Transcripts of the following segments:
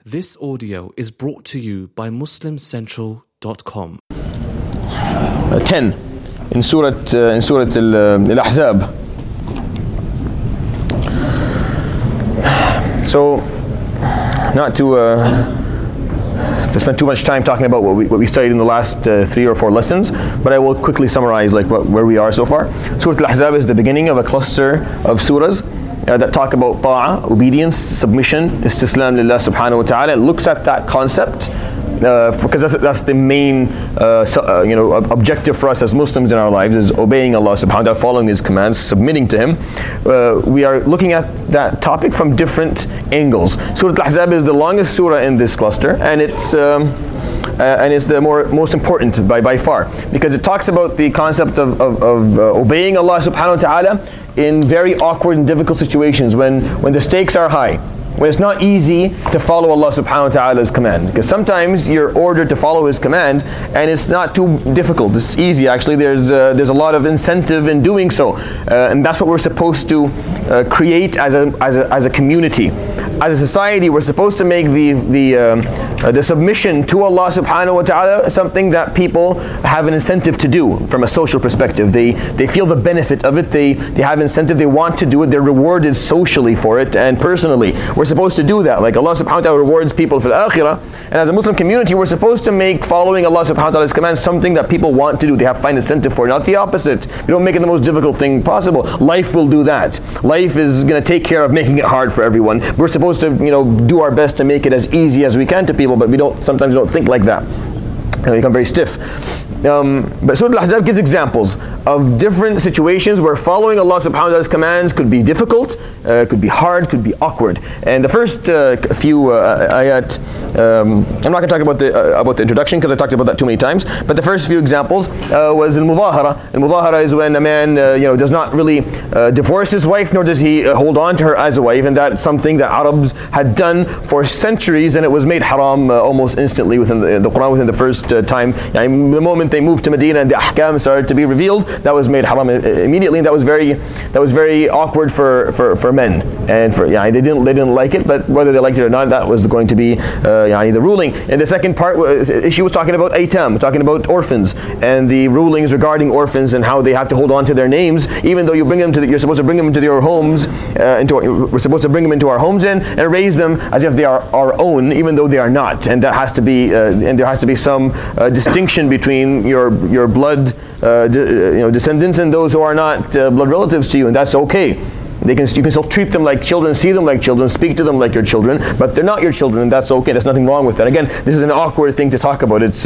This audio is brought to you by MuslimCentral.com. 10 in Surah Al-Ahzab. So, not to spend too much time talking about what we studied in the last 3 or 4 lessons, but I will quickly summarize where we are so far. Surah Al-Ahzab is the beginning of a cluster of surahs that talk about ta'ah, obedience, submission, istislam lillah subhanahu wa ta'ala. It looks at that concept because that's the main objective for us as Muslims in our lives, is obeying Allah subhanahu wa ta'ala, following His commands, submitting to Him. We are looking at that topic from different angles. Surah Al-Ahzab is the longest surah in this cluster, and it's the most important by far, because it talks about the concept of obeying Allah subhanahu wa ta'ala in very awkward and difficult situations, when the stakes are high, when it's not easy to follow Allah subhanahu wa ta'ala's command. Because sometimes you're ordered to follow His command and it's not too difficult, it's easy actually. There's a lot of incentive in doing so, and that's what we're supposed to create as a community. As a society, we're supposed to make the submission to Allah subhanahu wa ta'ala something that people have an incentive to do from a social perspective. They feel the benefit of it, they have incentive, they want to do it, they're rewarded socially for it and personally. We're supposed to do that. Like Allah subhanahu wa ta'ala rewards people for the akhirah, and as a Muslim community, we're supposed to make following Allah subhanahu wa ta'ala's commands something that people want to do, they have find incentive for, not the opposite. We don't make it the most difficult thing possible. Life will do that. Life is going to take care of making it hard for everyone. We're supposed to do our best to make it as easy as we can to people, but sometimes we don't think like that. And we become very stiff. But Surah Al-Ahzab gives examples of different situations where following Allah subhanahu wa ta'ala's commands could be difficult, could be hard, could be awkward. And the first few ayat, I'm not going to talk about the introduction because I talked about that too many times, but the first few examples was al-mudahara. Al-mudahara is when a man does not really divorce his wife, nor does he hold on to her as a wife, and that's something that Arabs had done for centuries, and it was made haram almost instantly within the Quran, within the first time. The moment they moved to Medina and the ahkam started to be revealed, that was made haram immediately, and that was very awkward for men, and they didn't like it, but whether they liked it or not, that was going to be the ruling. And the second part issue was talking about aitam, talking about orphans, and the rulings regarding orphans and how they have to hold on to their names, even though you're supposed to bring them into your homes, we're supposed to bring them into our homes and raise them as if they are our own, even though they are not. And that has to be, and there has to be some distinction between your blood descendants and those who are not blood relatives to you, and that's okay. You can still treat them like children, see them like children, speak to them like your children, but they're not your children, and that's okay. There's nothing wrong with that. Again, this is an awkward thing to talk about. It's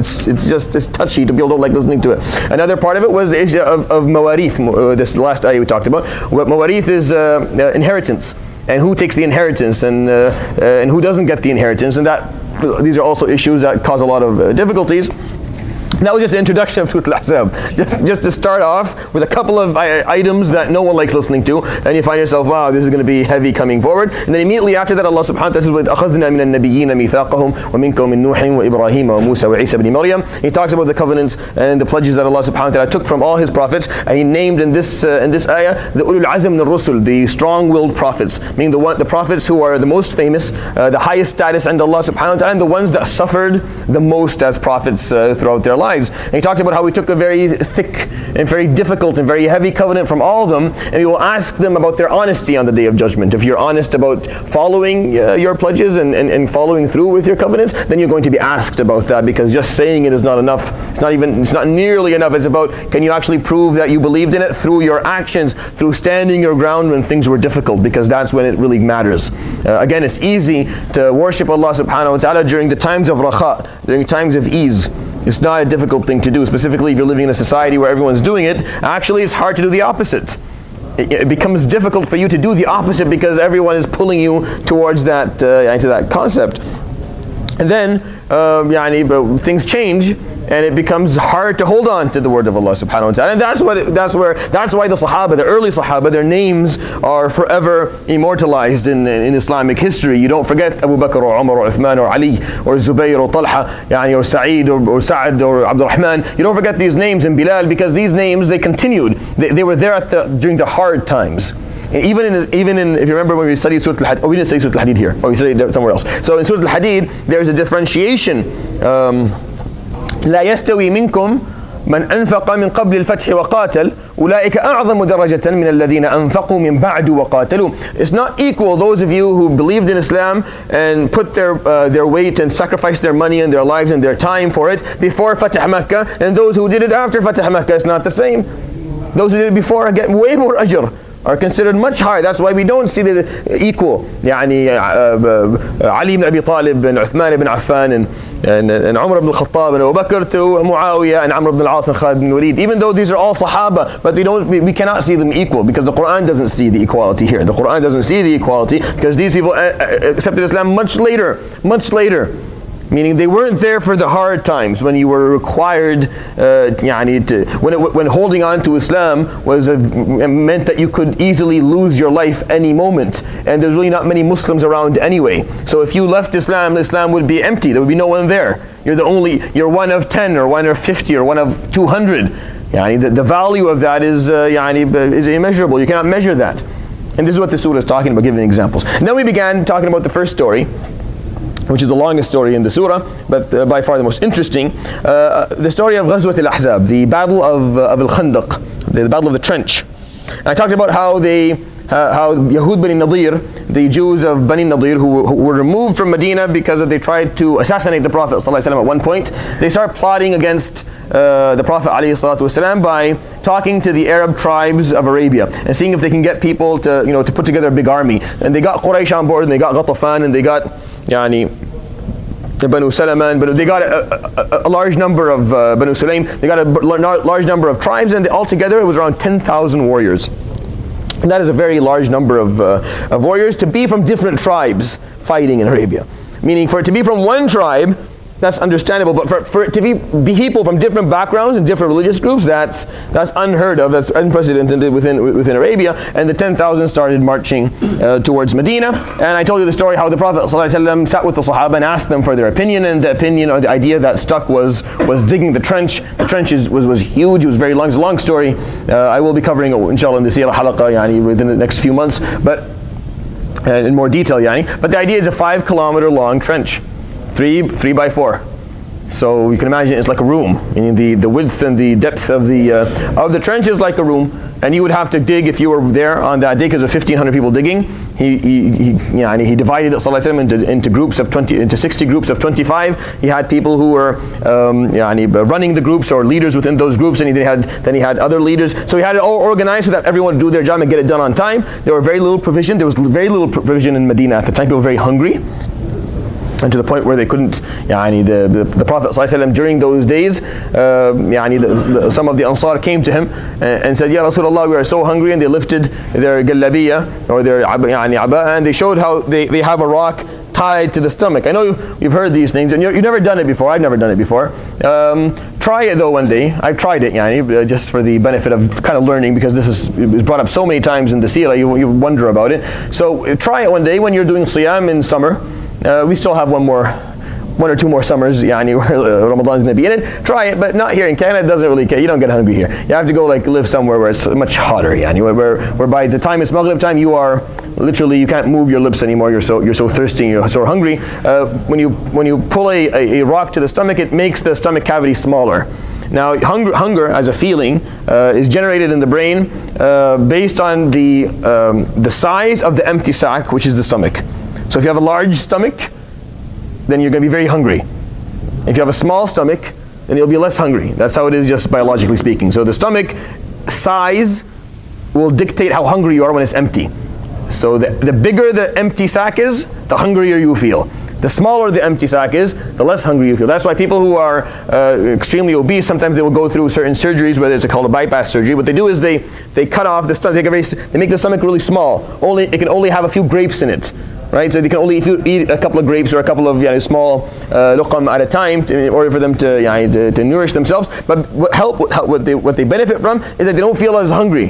touchy. People don't like listening to it. Another part of it was the issue of mawarith. This last ayah we talked about. What mawarith is inheritance, and who takes the inheritance, and who doesn't get the inheritance, and these are also issues that cause a lot of difficulties. That was just the introduction of Surah Al-Ahzab. Just to start off with a couple of items that no one likes listening to, and you find yourself, wow, this is going to be heavy coming forward. And then immediately after that, Allah subhanahu wa ta'ala says, وَإِذْ أَخَذْنَا مِنَ النَّبِيِّينَ مِيثَاقَهُم وَمِنكُم مِّن نُوحٍ وَإِبْرَاهِيمَ وَمُوسَى وَعِيسَى بْنِ مَرْيَمَ. He talks about the covenants and the pledges that Allah subhanahu wa ta'ala took from all His prophets, and He named in this ayah the ulul azm min ar-rusul, the strong-willed prophets, meaning the prophets who are the most famous, the highest status under Allah subhanahu wa ta'ala, and the ones that suffered the most as prophets throughout their lives. And He talked about how we took a very thick and very difficult and very heavy covenant from all of them, and we will ask them about their honesty on the Day of Judgment. If you're honest about following your pledges and following through with your covenants, then you're going to be asked about that, because just saying it is not enough. It's not nearly enough. It's about, can you actually prove that you believed in it through your actions, through standing your ground when things were difficult, because that's when it really matters. Again, it's easy to worship Allah subhanahu wa ta'ala during the times of raha, during times of ease. It's not a difficult thing to do, specifically if you're living in a society where everyone's doing it. Actually, it's hard to do the opposite. It becomes difficult for you to do the opposite because everyone is pulling you towards that into that concept. And then things change, and it becomes hard to hold on to the word of Allah subhanahu wa ta'ala. And that's why the Sahaba, the early Sahaba, their names are forever immortalized in Islamic history. You don't forget Abu Bakr or Umar or Uthman or Ali or Zubayr or Talha, or Sa'id or Sa'ad or Abdul Rahman. You don't forget these names, in Bilal, because these names, they continued. They were there during the hard times. even in if you remember when we studied Surah Al-Hadid, we didn't study Surah Al-Hadid here, or we studied it somewhere else. So in Surah Al-Hadid, there's a differentiation. لا يستوي منكم من أنفق من قبل الفتح وقاتل أولئك أعظم درجة من الذين أنفقوا من بعد وقاتلوا. It's not equal those of you who believed in Islam and put their weight and sacrificed their money and their lives and their time for it before Fatah Makkah, and those who did it after Fatah Makkah. It's not the same. Those who did it before get way more ajr, are considered much higher. That's why we don't see the equal. يعني Ali ibn Abi Talib and Uthman ibn Affan and Umar ibn al-Khattab and Abu Bakr to Muawiyah and Amr ibn al-As and Khalid ibn Walid. Even though these are all Sahaba, but we cannot see them equal, because the Quran doesn't see the equality here. The Quran doesn't see the equality because these people accepted Islam much later. Meaning they weren't there for the hard times when you were required, when holding on to Islam meant that you could easily lose your life any moment, and there's really not many Muslims around anyway. So if you left Islam, Islam would be empty. There would be no one there. You're one of 10 or one of 50 or one of 200. The value of that is immeasurable. You cannot measure that. And this is what the surah is talking about, giving examples. And then we began talking about the first story, which is the longest story in the surah, but by far the most interesting. The story of Ghazwat al-Ahzab, the battle of al-Khandaq, the battle of the trench. And I talked about how Yahud Bani Nadir, the Jews of Bani Nadir who were removed from Medina because they tried to assassinate the Prophet ﷺ at one point, they start plotting against the Prophet ﷺ by talking to the Arab tribes of Arabia and seeing if they can get people to put together a big army. And they got Quraysh on board, and they got Ghatafan, and they got Banu Salama, but they got a large number of Banu Sulaim. They got a large number of tribes, and altogether it was around 10,000 warriors. And that is a very large number of warriors to be from different tribes fighting in Arabia. Meaning, for it to be from one tribe, that's understandable, but for it to be people from different backgrounds and different religious groups, that's unheard of, that's unprecedented within Arabia. And the 10,000 started marching towards Medina. And I told you the story how the Prophet ﷺ sat with the Sahaba and asked them for their opinion, and the opinion or the idea that stuck was digging the trench. The trench was huge, it was very long. It's a long story. I will be covering it, inshallah, in the Sirah Halaqa within the next few months, but in more detail. But the idea is a 5-kilometer long trench. 3 by 4. So you can imagine it's like a room. Meaning the width and the depth of the trench is like a room, and you would have to dig if you were there on that day, because of 1,500 people digging. He divided it into groups of 20, into 60 groups of 25. He had people who were running the groups or leaders within those groups, and then he had other leaders. So he had it all organized so that everyone would do their job and get it done on time. There was very little provision in Medina at the time. People were very hungry, and to the point where they couldn't, the Prophet ﷺ during those days, some of the Ansar came to him and said, Ya Rasulullah, we are so hungry, and they lifted their gallabiya, or their aba, and they showed how they have a rock tied to the stomach. I know you've heard these things, and you've never done it before. I've never done it before. Try it though one day. I've tried it, just for the benefit of kind of learning, because it was brought up so many times in the seerah, you wonder about it. So try it one day when you're doing siyam in summer. We still have one or two more summers, where Ramadan's going to be in it. Try it, but not here in Canada. It doesn't really care. You don't get hungry here. You have to go live somewhere where it's much hotter, where by the time it's Maghrib time, you are literally, you can't move your lips anymore. You're so thirsty, you're so hungry. When you pull a rock to the stomach, it makes the stomach cavity smaller. Now, hunger as a feeling is generated in the brain based on the size of the empty sac, which is the stomach. So if you have a large stomach, then you're going to be very hungry. If you have a small stomach, then you'll be less hungry. That's how it is, just biologically speaking. So the stomach size will dictate how hungry you are when it's empty. So the bigger the empty sac is, the hungrier you feel. The smaller the empty sac is, the less hungry you feel. That's why people who are extremely obese, sometimes they will go through certain surgeries, whether it's called a bypass surgery. What they do is they cut off the stomach, they make the stomach really small. It can only have a few grapes in it. Right, so they can only eat a couple of grapes or a couple of small luqam at a time in order for them to nourish themselves. But what they benefit from is that they don't feel as hungry.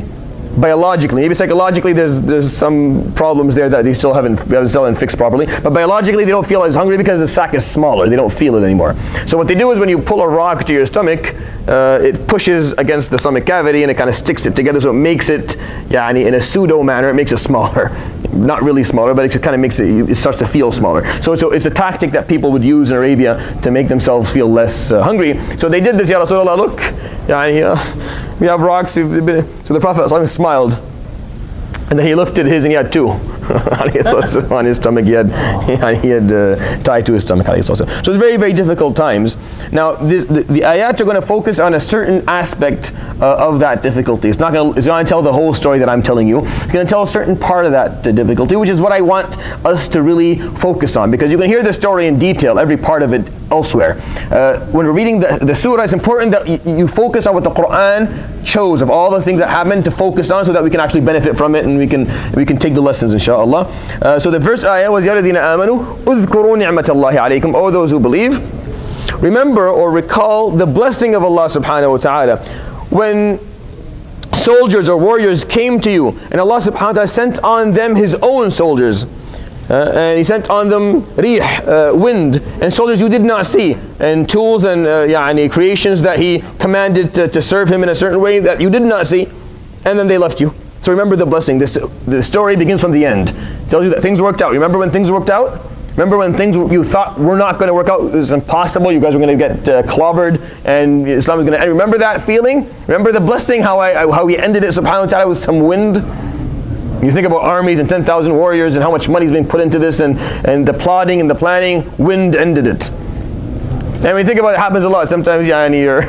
biologically. Maybe psychologically there's some problems there that they still haven't fixed properly. But biologically they don't feel as hungry because the sac is smaller. They don't feel it anymore. So what they do is when you pull a rock to your stomach, it pushes against the stomach cavity and it kind of sticks it together. So it makes it, in a pseudo manner, it makes it smaller. Not really smaller, but it kind of makes it starts to feel smaller. So it's a tactic that people would use in Arabia to make themselves feel less hungry. So they did this, Ya Rasulullah, look, we have rocks. So the Prophet smiled, and then he lifted his and he had two on his stomach. He had tied to his stomach. So it's very, very difficult times. Now the ayat are going to focus on a certain aspect of that difficulty. It's not going to tell the whole story that I'm telling you. It's going to tell a certain part of that difficulty, which is what I want us to really focus on, because you can hear the story in detail, every part of it elsewhere. When we're reading the surah, it's important that you focus on what the Quran chose of all the things that happen to focus on, so that we can actually benefit from it and we can take the lessons, inshallah. So the first ayah was, Ya ladhina amanu udhkuru ni'matallahi alaykum, O those who believe, remember or recall the blessing of Allah subhanahu wa ta'ala. When soldiers or warriors came to you and Allah subhanahu wa ta'ala sent on them His own soldiers, and He sent on them rih, wind, and soldiers you did not see, and tools and creations that He commanded to serve Him in a certain way that you did not see, and then they left you. So remember the blessing. The story begins from the end. It tells you that things worked out. Remember when things worked out? Remember when things you thought were not going to work out? It was impossible. You guys were going to get clobbered, and Islam was going to end. Remember that feeling? Remember the blessing? How we ended it, subhanahu wa ta'ala, with some wind? You think about armies and 10,000 warriors and how much money's been put into this, and the plotting and the planning. Wind ended it. And we think about it, happens a lot. Sometimes, you've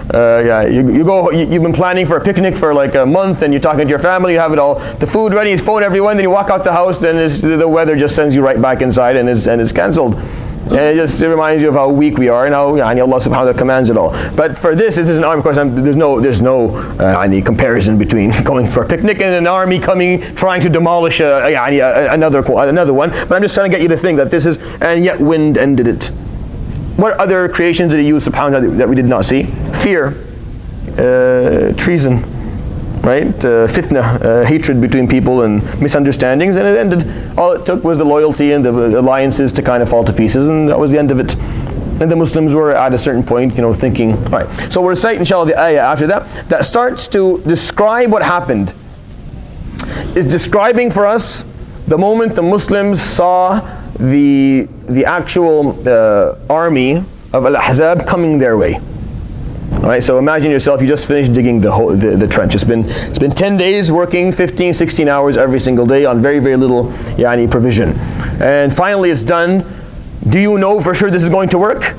been planning for a picnic for like a month, and you're talking to your family, you have it all, the food ready, you phone everyone, then you walk out the house, then the weather just sends you right back inside, and it's cancelled. And it reminds you of how weak we are and how Allah subhanahu wa ta'ala commands it all. But for this is an army. Of course, there's no comparison between going for a picnic and an army coming trying to demolish another one. But I'm just trying to get you to think that this is, and yet wind ended it. What other creations did He use subhanahu wa ta'ala that we did not see? Fear, treason, right? Fitna, hatred between people and misunderstandings, and it ended. All it took was the loyalty and the alliances to kind of fall to pieces, and that was the end of it. And the Muslims were at a certain point, thinking, all right. So we'll recite, inshallah, the ayah after that starts to describe what happened. It's describing for us the moment the Muslims saw the actual army of Al-Ahzab coming their way. Alright, so imagine yourself, you just finished digging the trench. It's been 10 days working 15, 16 hours every single day on very, very little provision. And finally it's done. Do you know for sure this is going to work?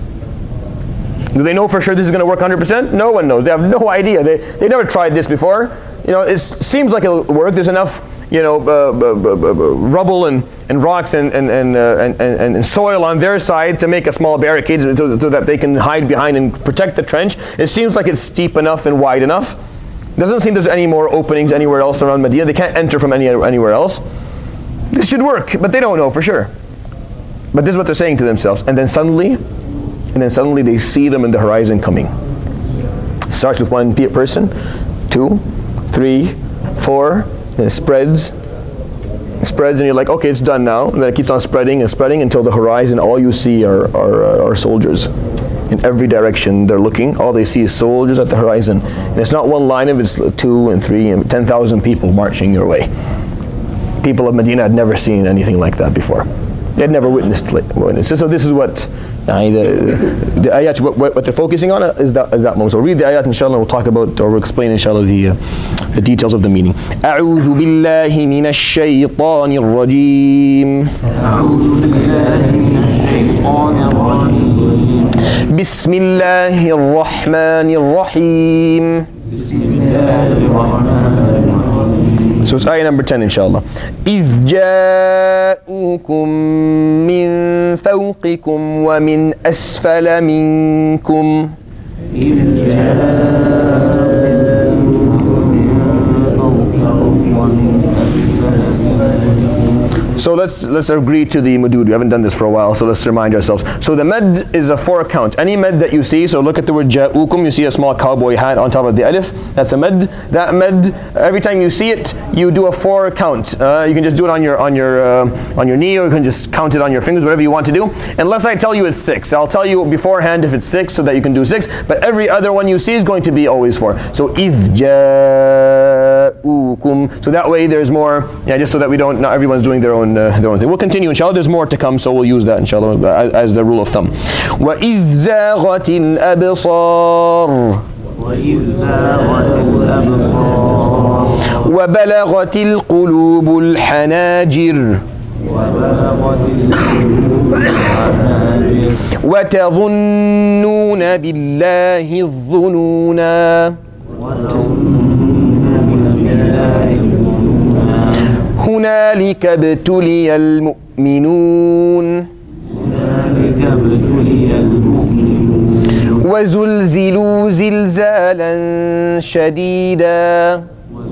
Do they know for sure this is going to work 100%? No one knows. They have no idea. They never tried this before. It seems like it'll work. There's enough rubble and rocks and soil on their side to make a small barricade so that they can hide behind and protect the trench. It seems like it's steep enough and wide enough. Doesn't seem there's any more openings anywhere else around Medina. They can't enter from anywhere else. This should work, but they don't know for sure. But this is what they're saying to themselves. And then suddenly they see them in the horizon coming. It starts with one person, 2, 3, 4, and it spreads, and you're like, okay, it's done now. And then it keeps on spreading and spreading until the horizon, all you see are soldiers. In every direction they're looking, all they see is soldiers at the horizon. And it's not one line of it's 2 and 3 and 10,000 people marching your way. People of Medina had never seen anything like that before. They had never witnessed it. So this is what the ayat, what they're focusing on is that moment. So read the ayat, inshallah, we'll talk about, or we'll explain, inshallah, the details of the meaning. أعوذ بالله من الشيطان الرجيم. بسم الله الرحمن الرحيم. So it's ayah number 10, inshallah. إذ جاءوكم من فوقكم ومن أسفل منكم. So let's agree to the mudud. We haven't done this for a while, so let's remind ourselves. So the med is a 4 count. Any med that you see, so look at the word ja'ukum, you see a small cowboy hat on top of the alif, that's a med. That med, every time you see it, you do a 4 count. You can just do it on your knee, or you can just count it on your fingers, whatever you want to do. Unless I tell you it's 6. I'll tell you beforehand if it's 6 so that you can do 6, but every other one you see is going to be always 4. So إِذْ جَاءُكُمْ. So that way there's more, just so that not everyone's doing their own thing. We'll continue inshallah, there's more to come, so we'll use that inshallah as the rule of thumb. وَإِذْ زَاغَتِ الْأَبْصَارُ وَبَلَغَتِ الْقُلُوبُ الْحَنَاجِرَ وَتَظُنُّونَ بِاللَّهِ الظُّنُونَا هنالك ابتلي المؤمنون وزلزلوا زلزالا شديدا.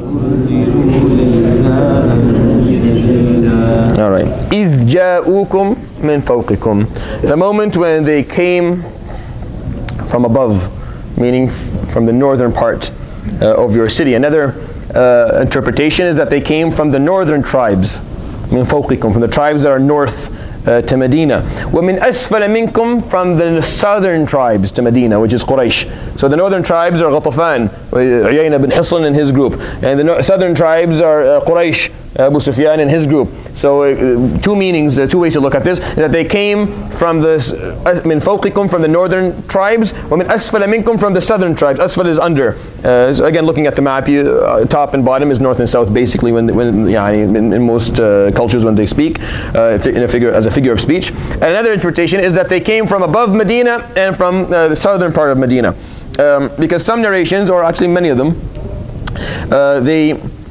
All right. إذ جاءوكم من فوقكم. The moment when they came from above, meaning from the northern part of your city. Another interpretation is that they came from the northern tribes, من فوقكم, from the tribes that are north to Medina. وَمِنْ أَسْفَلَ مِنْكُمْ, from the southern tribes to Medina, which is Quraysh. So the northern tribes are Ghatafan, Uyayna bin Hisn and his group, and the southern tribes are Quraysh, Abu Sufyan and his group. So two meanings, two ways to look at this, that they came from the min fawqikum, from the northern tribes, wa min asfala minkum, from the southern tribes. Asfal is under. So again, looking at the map, top and bottom is north and south, basically, when in most cultures when they speak as a figure of speech. And another interpretation is that they came from above Medina and from the southern part of Medina, because some narrations, or actually many of them, they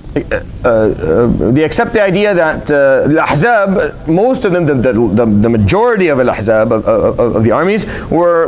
accept the idea that the Ahzab, most of them, the majority of Al-Ahzab, of the armies, were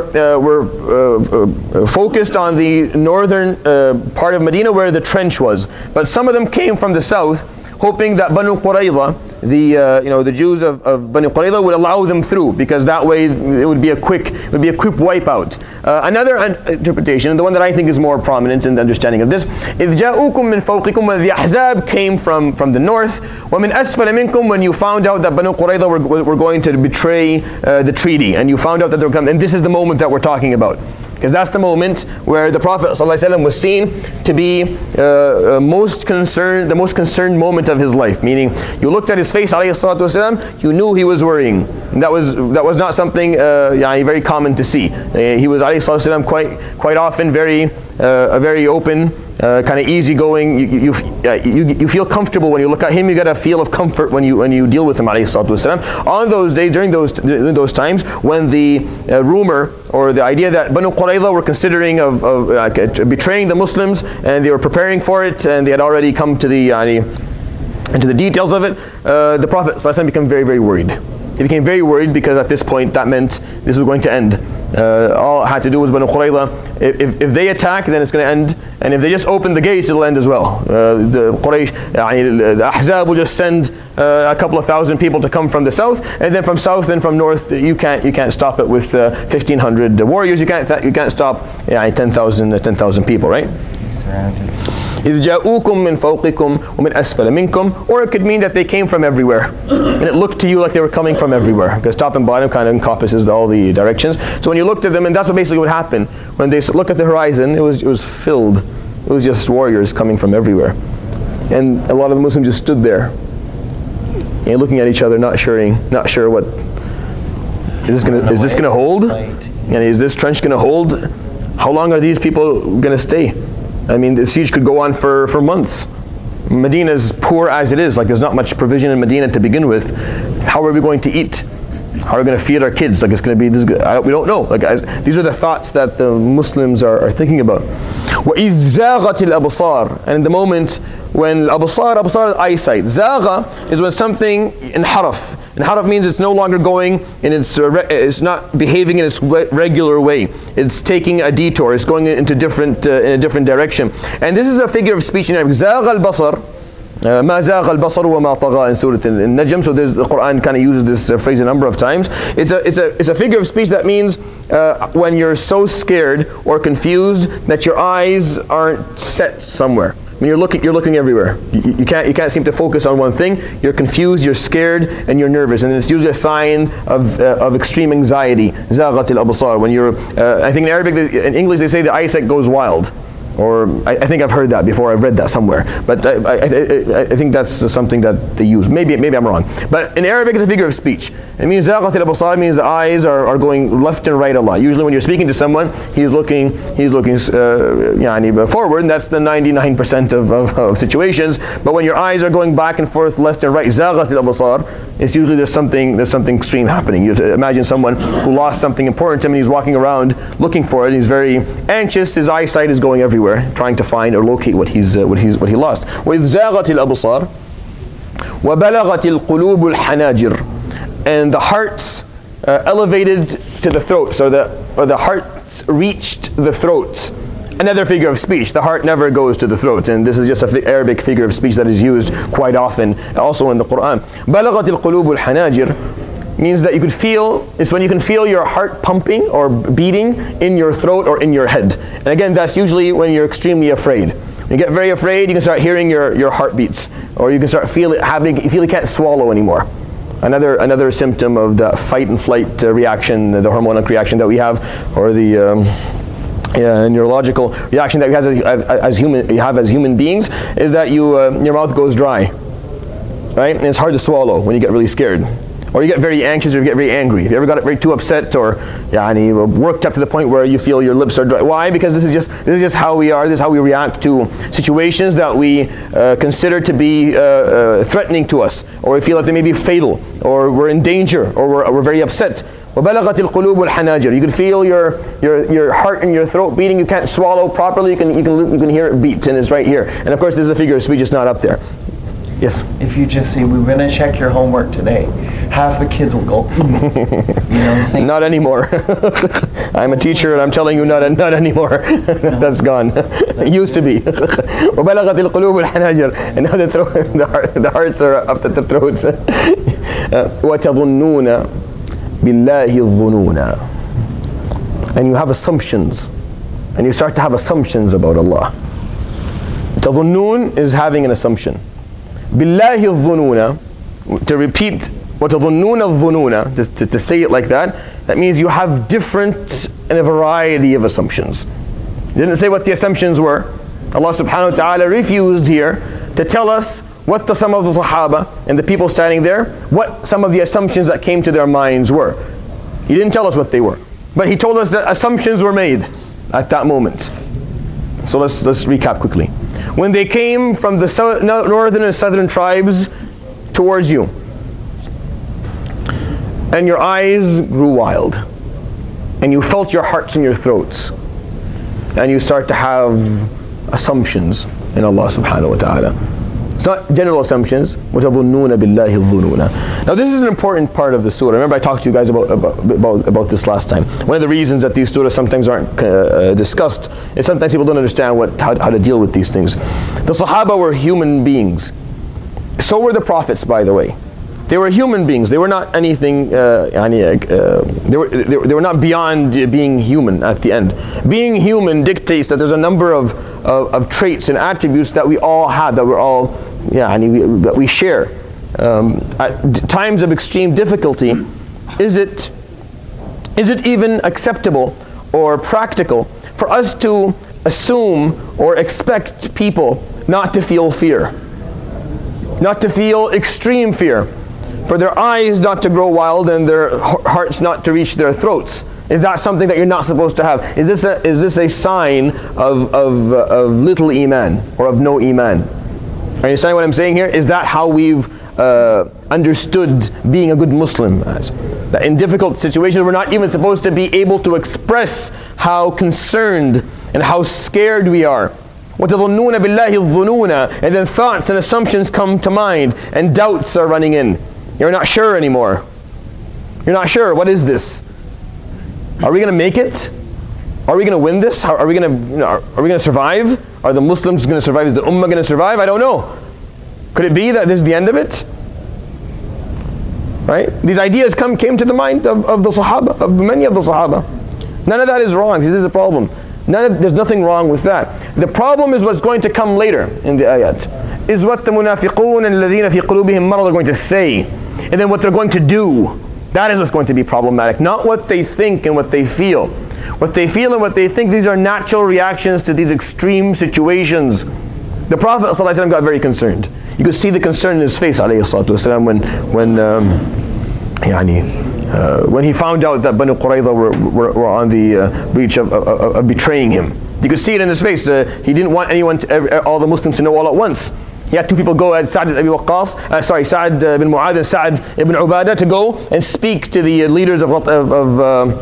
focused on the northern part of Medina where the trench was. But some of them came from the south, hoping that Banu Qurayza, the Jews of Banu Qurayza, would allow them through, because that way it would be a quick wipeout. Another interpretation, and the one that I think is more prominent in the understanding of this, إِذْ جَاءُكُمْ مِنْ فَوْقِكُمْ, when the Ahzab came from the north, وَمِنْ أَسْفَلَ مِنْكُمْ, when you found out that Banu Qurayza were going to betray the treaty, and you found out that they were coming, and this is the moment that we're talking about. Because that's the moment where the Prophet ﷺ was seen to be the most concerned moment of his life. Meaning, you looked at his face, ﷺ, you knew he was worrying. And that was not something very common to see. He was ﷺ quite often very open, kind of easygoing. You feel comfortable when you look at him. You get a feel of comfort when you deal with him, ﷺ. On those days, during those times, when the rumor or the idea that Banu Qurayza were considering of betraying the Muslims, and they were preparing for it, and they had already come to into the details of it, the Prophet ﷺ became very, very worried. He became very worried, because at this point that meant this was going to end. All it had to do was Banu Qurayza, if they attack, then it's going to end, and if they just open the gates, it'll end as well. The Quraysh, the Ahzab will just send a couple of thousand people to come from the south, and then from south and from north, you can't stop it with 1,500 warriors. You can't stop 10,000 people, right? إِذْ جَاءُوكُمْ مِنْ فَوْقِكُمْ وَمِنْ أَسْفَلَ مِنْكُمْ, or it could mean that they came from everywhere, and it looked to you like they were coming from everywhere, because top and bottom kind of encompasses all the directions. So when you looked at them, and that's what basically would happen when they look at the horizon, it was filled. It was just warriors coming from everywhere, and a lot of the Muslims just stood there, and looking at each other, not sure what is this gonna hold, and is this trench gonna hold? How long are these people gonna stay? I mean, the siege could go on for months. Medina is poor as it is. Like, there's not much provision in Medina to begin with. How are we going to eat? How are we going to feed our kids? Like, it's going to be this. We don't know. Like, these are the thoughts that the Muslims are thinking about. وَإِذْ زَاغَتِ الْأَبْصَارِ, and in the moment when absar is eyesight. Zagha is when something in haraf. And haraf means it's no longer going and it's not behaving in its regular way. It's taking a detour. It's going into in a different direction. And this is a figure of speech in Arabic. Zagha al-basar ما زاغ البصر وما طغى in Surah Al-Najm. So the Quran kind of uses this phrase a number of times. It's a figure of speech that means when you're so scared or confused that your eyes aren't set somewhere. When you're looking everywhere. You can't seem to focus on one thing. You're confused, you're scared, and you're nervous. And it's usually a sign of extreme anxiety. زاغت الأبصار. When you're, I think in Arabic, in English they say the eyesight goes wild. Or I think I've heard that before. I've read that somewhere, but I think that's something that they use. Maybe I'm wrong. But in Arabic, it's a figure of speech. It means زاغت الأبصار means the eyes are going left and right a lot. Usually, when you're speaking to someone, he's looking forward, and that's the 99% of situations. But when your eyes are going back and forth, left and right, زاغت الأبصار, it's usually there's something extreme happening. You imagine someone who lost something important to him, and he's walking around looking for it. He's very anxious. His eyesight is going everywhere, trying to find or locate what he lost. وَإِذْ زَاغَتِ الْأَبْصَارُ وَبَلَغَتِ الْقُلُوبُ الْحَنَاجِرُ. And the hearts elevated to the throats, or the hearts reached the throats. Another figure of speech. The heart never goes to the throat, and this is just an Arabic figure of speech that is used quite often, also in the Quran. بَلَغَتِ الْقُلُوبُ الْحَنَاجِرُ means that it's when you can feel your heart pumping or beating in your throat or in your head. And again, that's usually when you're extremely afraid. When you get very afraid, you can start hearing your heartbeats, or you can start you feel you can't swallow anymore. Another symptom of the fight and flight reaction, the hormonal reaction that we have, or the neurological reaction that we have as human beings, is that your mouth goes dry, right? And it's hard to swallow when you get really scared. Or you get very anxious, or you get very angry. Have you ever got very too upset, or worked up to the point where you feel your lips are dry? Why? Because this is just how we are. This is how we react to situations that we consider to be threatening to us, or we feel that they may be fatal, or we're in danger, or we're very upset. وَبَلَغَتِ الْقُلُوبُ الْحَنَاجِرُ. You can feel your heart in your throat beating. You can't swallow properly. You can hear it beat, and it's right here. And of course, this is a figure of speech. It's not up there. Yes. If you just say, we're going to check your homework today, half the kids will go, Not anymore. I'm a teacher, and I'm telling you, not anymore. That's gone. It used to be. وَبَلَغَتِ الْقُلُوبُ الْحَنَاجِرُ. And now the hearts are up at the throats. وَتَظُنُّونَ بِاللَّهِ الظُّنُونَ. And you have assumptions. And you start to have assumptions about Allah. تَظُنُّون is having an assumption. Billahi al-dhununa, to repeat وَتَظُنُّونَ الظُّنُونَ, to say it like that means you have different and a variety of assumptions. It didn't say what the assumptions were. Allah subhanahu wa ta'ala refused here to tell us what some of the Sahaba and the people standing there, what some of the assumptions that came to their minds were. He didn't tell us what they were, but He told us that assumptions were made at that moment. So let's recap quickly. When they came from the northern and southern tribes towards you, and your eyes grew wild, and you felt your hearts in your throats, and you start to have assumptions in Allah subhanahu wa ta'ala. It's not general assumptions. وَتَظُنُّونَ بِاللَّهِ الظُّنُونَ. Now this is an important part of the surah. Remember I talked to you guys about this last time. One of the reasons that these surahs sometimes aren't discussed is sometimes people don't understand how to deal with these things. The Sahaba were human beings. So were the prophets, by the way. They were human beings. They were not anything, they were not beyond being human at the end. Being human dictates that there's a number of traits and attributes that we all have, that that we share. At times of extreme difficulty, is it even acceptable or practical for us to assume or expect people not to feel fear? Not to feel extreme fear? For their eyes not to grow wild and their hearts not to reach their throats? Is that something that you're not supposed to have? Is this a sign of little iman or of no iman? Are you understanding what I'm saying here? Is that how we've understood being a good Muslim as? That in difficult situations we're not even supposed to be able to express how concerned and how scared we are. وَتَظُنُّونَ بِاللَّهِ الظُّنُونَ. And then thoughts and assumptions come to mind, and doubts are running in. You're not sure anymore. You're not sure. What is this? Are we going to make it? Are we going to win this? Are we going to survive? Are the Muslims going to survive? Is the Ummah going to survive? I don't know. Could it be that this is the end of it? Right? These ideas came to the mind of the Sahaba, of many of the Sahaba. None of that is wrong. See, this is the problem. There's nothing wrong with that. The problem is what's going to come later in the ayat. Is what the munafiqun and alladhina fi qulubihim marad are going to say. And then what they're going to do. That is what's going to be problematic. Not what they think and what they feel. What they feel and what they think, these are natural reactions to these extreme situations. The Prophet ﷺ got very concerned. You could see the concern in his face ﷺ when he found out that Banu Qurayza were on the breach of betraying him. You could see it in his face. He didn't want all the Muslims to know all at once. He had two people go, Sa'd ibn Abi Waqqas, Sa'd ibn Mu'adh and Sa'd ibn Ubadah, to go and speak to the leaders of Banu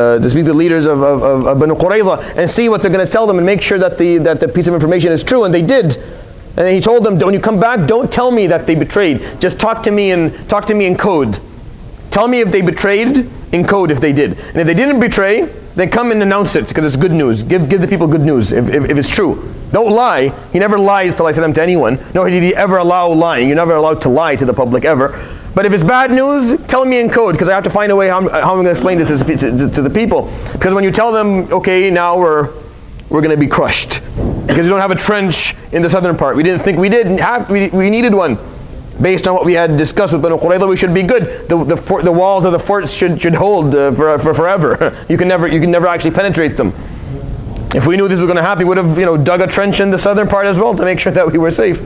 Qurayza and see what they're going to tell them and make sure that the piece of information is true. And they did. And he told them, when you come back, don't tell me that they betrayed. Just talk to me in code. Tell me if they betrayed in code if they did. And if they didn't betray, then come and announce it because it's good news. Give the people good news if it's true. Don't lie. He never lies to anyone. Nor did he ever allow lying. You're never allowed to lie to the public ever. But if it's bad news, tell me in code because I have to find a way how I'm going to explain it to the people. Because when you tell them, okay, now we're going to be crushed because we don't have a trench in the southern part. We didn't think we needed one. Based on what we had discussed with Banu Qurayza, we should be good. The walls of the forts should hold for forever. You can never actually penetrate them. If we knew this was going to happen, we would have dug a trench in the southern part as well to make sure that we were safe.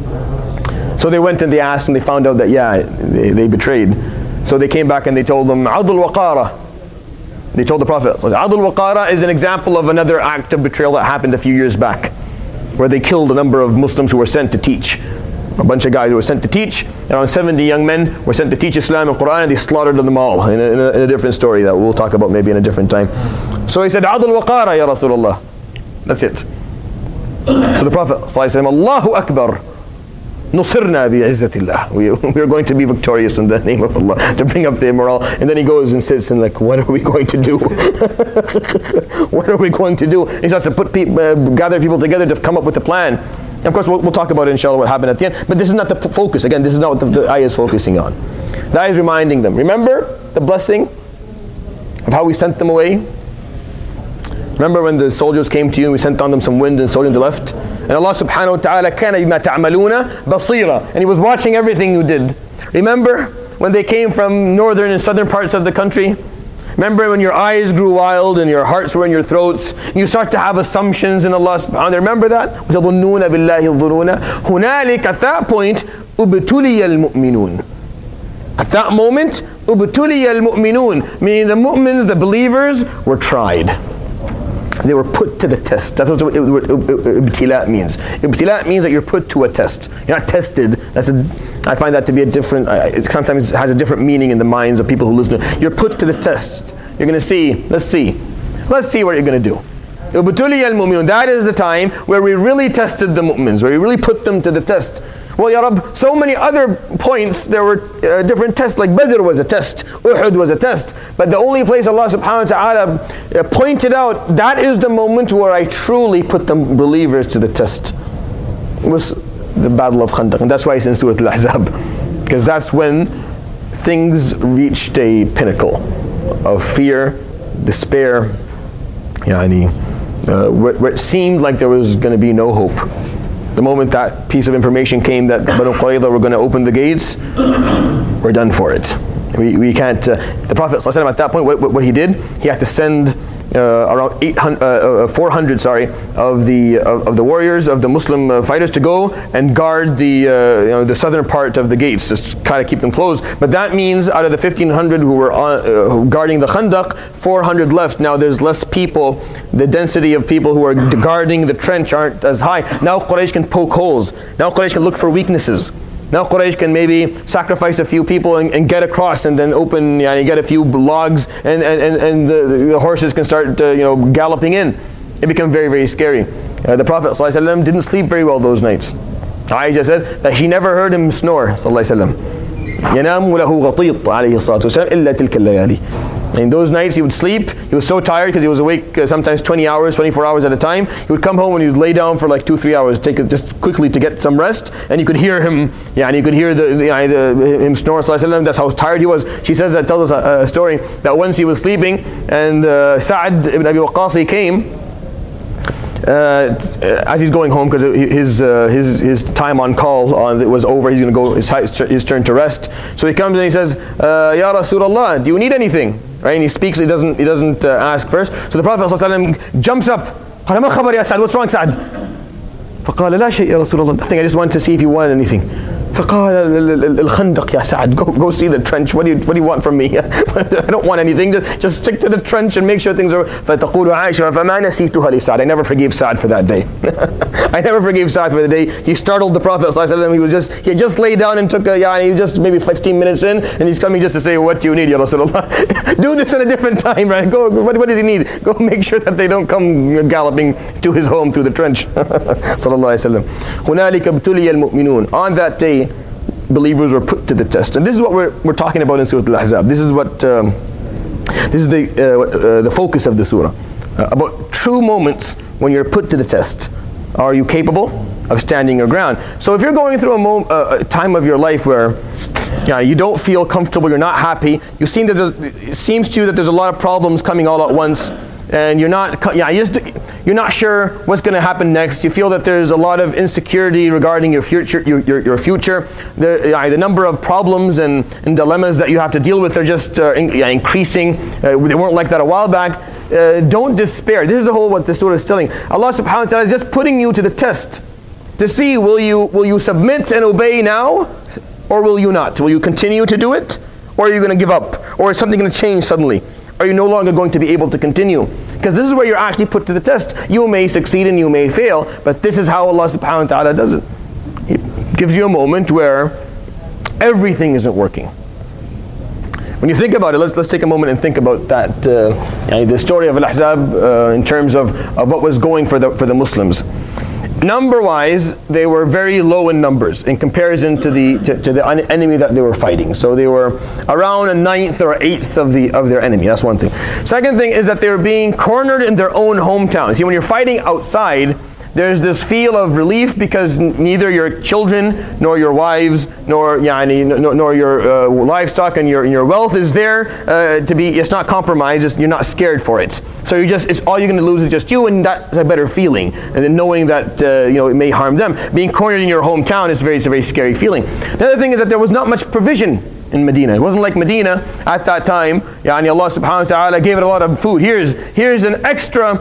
So they went and they asked and they found out that they betrayed. So they came back and they told them Adul Waqara. They told the Prophet. Adul Waqara is an example of another act of betrayal that happened a few years back, where they killed a number of Muslims who were sent to teach. A bunch of guys who were sent to teach. Around 70 young men were sent to teach Islam and Quran, and they slaughtered them all in a different story that we'll talk about maybe in a different time. So he said, Adul Waqara ya Rasulullah. That's it. So the Prophet said, Allahu Akbar. Nusirna bi'izzatillah. We are going to be victorious in the name of Allah, to bring up the morale. And then he goes and sits and what are we going to do? What are we going to do? He starts to gather people together to come up with a plan. Of course, we'll talk about it, inshallah, what happened at the end. But this is not the focus. Again, this is not what the ayah is focusing on. The ayah is reminding them. Remember the blessing of how we sent them away? Remember when the soldiers came to you and we sent on them some wind and told them to left? And Allah subhanahu wa ta'ala kana bima ta'maluna basira. And He was watching everything you did. Remember when they came from northern and southern parts of the country? Remember when your eyes grew wild and your hearts were in your throats, and you start to have assumptions in Allah subhanahu wa ta'ala. Remember that? وَتَظُنُّونَ بِاللَّهِ الظُّنُونَ هُنَالِكَ. At that point, أُبْتُلِيَ الْمُؤْمِنُونَ. At that moment, أُبْتُلِيَ الْمُؤْمِنُونَ. Meaning the mu'mins, the believers, were tried. They were put to the test. That's what ibtila means. Ibtila means that you're put to a test. You're not tested. I find that to be a different, sometimes it has a different meaning in the minds of people who listen to it. You're put to the test. You're going to see, let's see what you're going to do. That is the time where we really tested the mu'mins, where we really put them to the test. Well, Ya Rabb, so many other points, there were different tests, like Badr was a test, Uhud was a test. But the only place Allah subhanahu wa ta'ala pointed out, that is the moment where I truly put the believers to the test, was the Battle of Khandaq. And that's why it's in Surah Al-Ahzab. Because that's when things reached a pinnacle of fear, despair, where it seemed like there was going to be no hope. The moment that piece of information came that Banu Qurayza were going to open the gates, we're done for it. We can't. The Prophet ﷺ at that point, what he did, he had to send around 400 of the warriors of the Muslim fighters to go and guard the southern part of the gates, just kind of keep them closed. But that means out of the 1,500 who were guarding the Khandaq, 400 left. Now there's less people. The density of people who are guarding the trench aren't as high. Now Quraysh can poke holes. Now Quraysh can look for weaknesses. Now Quraysh can maybe sacrifice a few people and get across and then open, get a few logs and the horses can start galloping in. It becomes very, very scary. The Prophet ﷺ didn't sleep very well those nights. Aisha said that she never heard him snore. يَنَامُ لَهُ غَطِيطٌ عَلَيْهِ الصَّلَاةُ وَالسَّلَامُ إِلَّا تِلْكَ اللَّيَالِي. And those nights he would sleep. He was so tired because he was awake sometimes 20 hours, 24 hours at a time. He would come home and he would lay down for like 2-3 hours, take it just quickly to get some rest. And you could hear him, and you could hear him snore. That's how tired he was. She says that, tells us a story that once he was sleeping and Sa'd ibn Abi Waqqas came. As he's going home, because his time on call was over, he's going to go, his turn to rest. So he comes and he says, Ya Rasulullah, do you need anything? Right? And he speaks, he doesn't ask first. So the Prophet ﷺ jumps up. قال ما خبر يا سعد? What's wrong, Sa'd? فقال لا شيء يا رسول الله. Nothing, I just wanted to see if you wanted anything. فقال الخندق يا سعد. Go see the trench. What do you want from me? I don't want anything. Just stick to the trench and make sure things are. فتقول عائشة فما نسيتها لسعد. I never forgave Sa'd for that day. I never forgave Sa'd for the day he startled the Prophet ﷺ. He had just laid down and took he was just maybe 15 minutes in, and he's coming just to say, what do you need, Ya Rasulullah? Do this at a different time, right? Go. What does he need? Go make sure that they don't come galloping to his home through the trench. Sallallahu Alaihi Wasallam. هنالك ابتلي المؤمنون. On that day, believers were put to the test, and this is what we're talking about in Surah Al-Ahzab. This is what this is the focus of the surah, about true moments when you're put to the test. Are you capable of standing your ground? So if you're going through a time of your life where you don't feel comfortable, you're not happy, it seems to you that there's a lot of problems coming all at once, and you're not sure what's going to happen next. You feel that there's a lot of insecurity regarding your future. The number of problems and dilemmas that you have to deal with are just increasing. They weren't like that a while back. Don't despair. This is the whole what the surah is telling. Allah subhanahu wa ta'ala is just putting you to the test to see, will you submit and obey now, or will you not? Will you continue to do it, or are you going to give up, or is something going to change suddenly? Are you no longer going to be able to continue? Because this is where you're actually put to the test. You may succeed and you may fail, but this is how Allah subhanahu wa ta'ala does it. He gives you a moment where everything isn't working. When you think about it, let's take a moment and think about that. The story of Al-Ahzab in terms of what was going for the Muslims. Number-wise, they were very low in numbers in comparison to the enemy that they were fighting. So they were around a 9th or 8th of their enemy. That's one thing. Second thing is that they were being cornered in their own hometown. See, when you're fighting outside, there's this feel of relief because neither your children nor your wives nor your livestock and your wealth is there it's not compromised. You're not scared for it. So it's all you're going to lose is just you, and that's a better feeling. And then knowing that it may harm them. Being cornered in your hometown is it's a very scary feeling. The other thing is that there was not much provision in Medina. It wasn't like Medina at that time. Allah subhanahu wa ta'ala gave it a lot of food. Here's an extra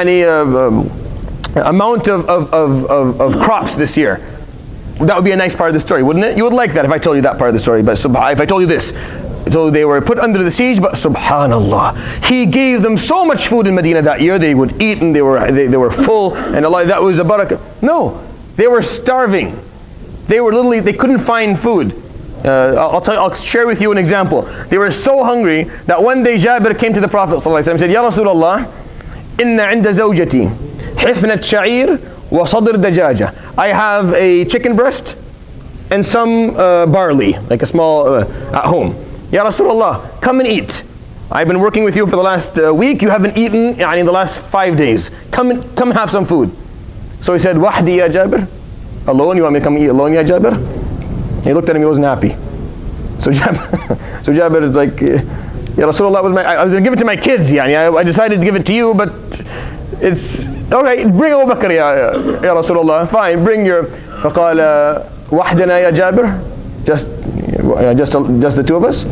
amount of crops this year. That would be a nice part of the story, wouldn't it? You would like that if I told you that part of the story. But if I told you this, so they were put under the siege, but subhanallah, He gave them so much food in Medina that year. They would eat and they were full, and Allah, that was a barakah. No, they were starving. They couldn't find food. I'll share with you an example. They were so hungry that one day Jabir came to the Prophet ﷺ and said, Ya Rasulullah, inna inda zawjati حفنة شعير وصدر دجاجة. I have a chicken breast and some barley, like a small at home. Ya Rasulullah, come and eat. I've been working with you for the last week. You haven't eaten in the last 5 days. Come and have some food. So he said, Wahdi ya Jabir? Alone? You want me to come eat alone, ya Jabir? He looked at him, he wasn't happy. So Jabir is like, Ya Rasulullah, I was going to give it to my kids. I decided to give it to you, but it's alright, bring Abu Bakr ya Rasulullah. Fine, bring your فقال وحدنا يا جابر, just the two of us.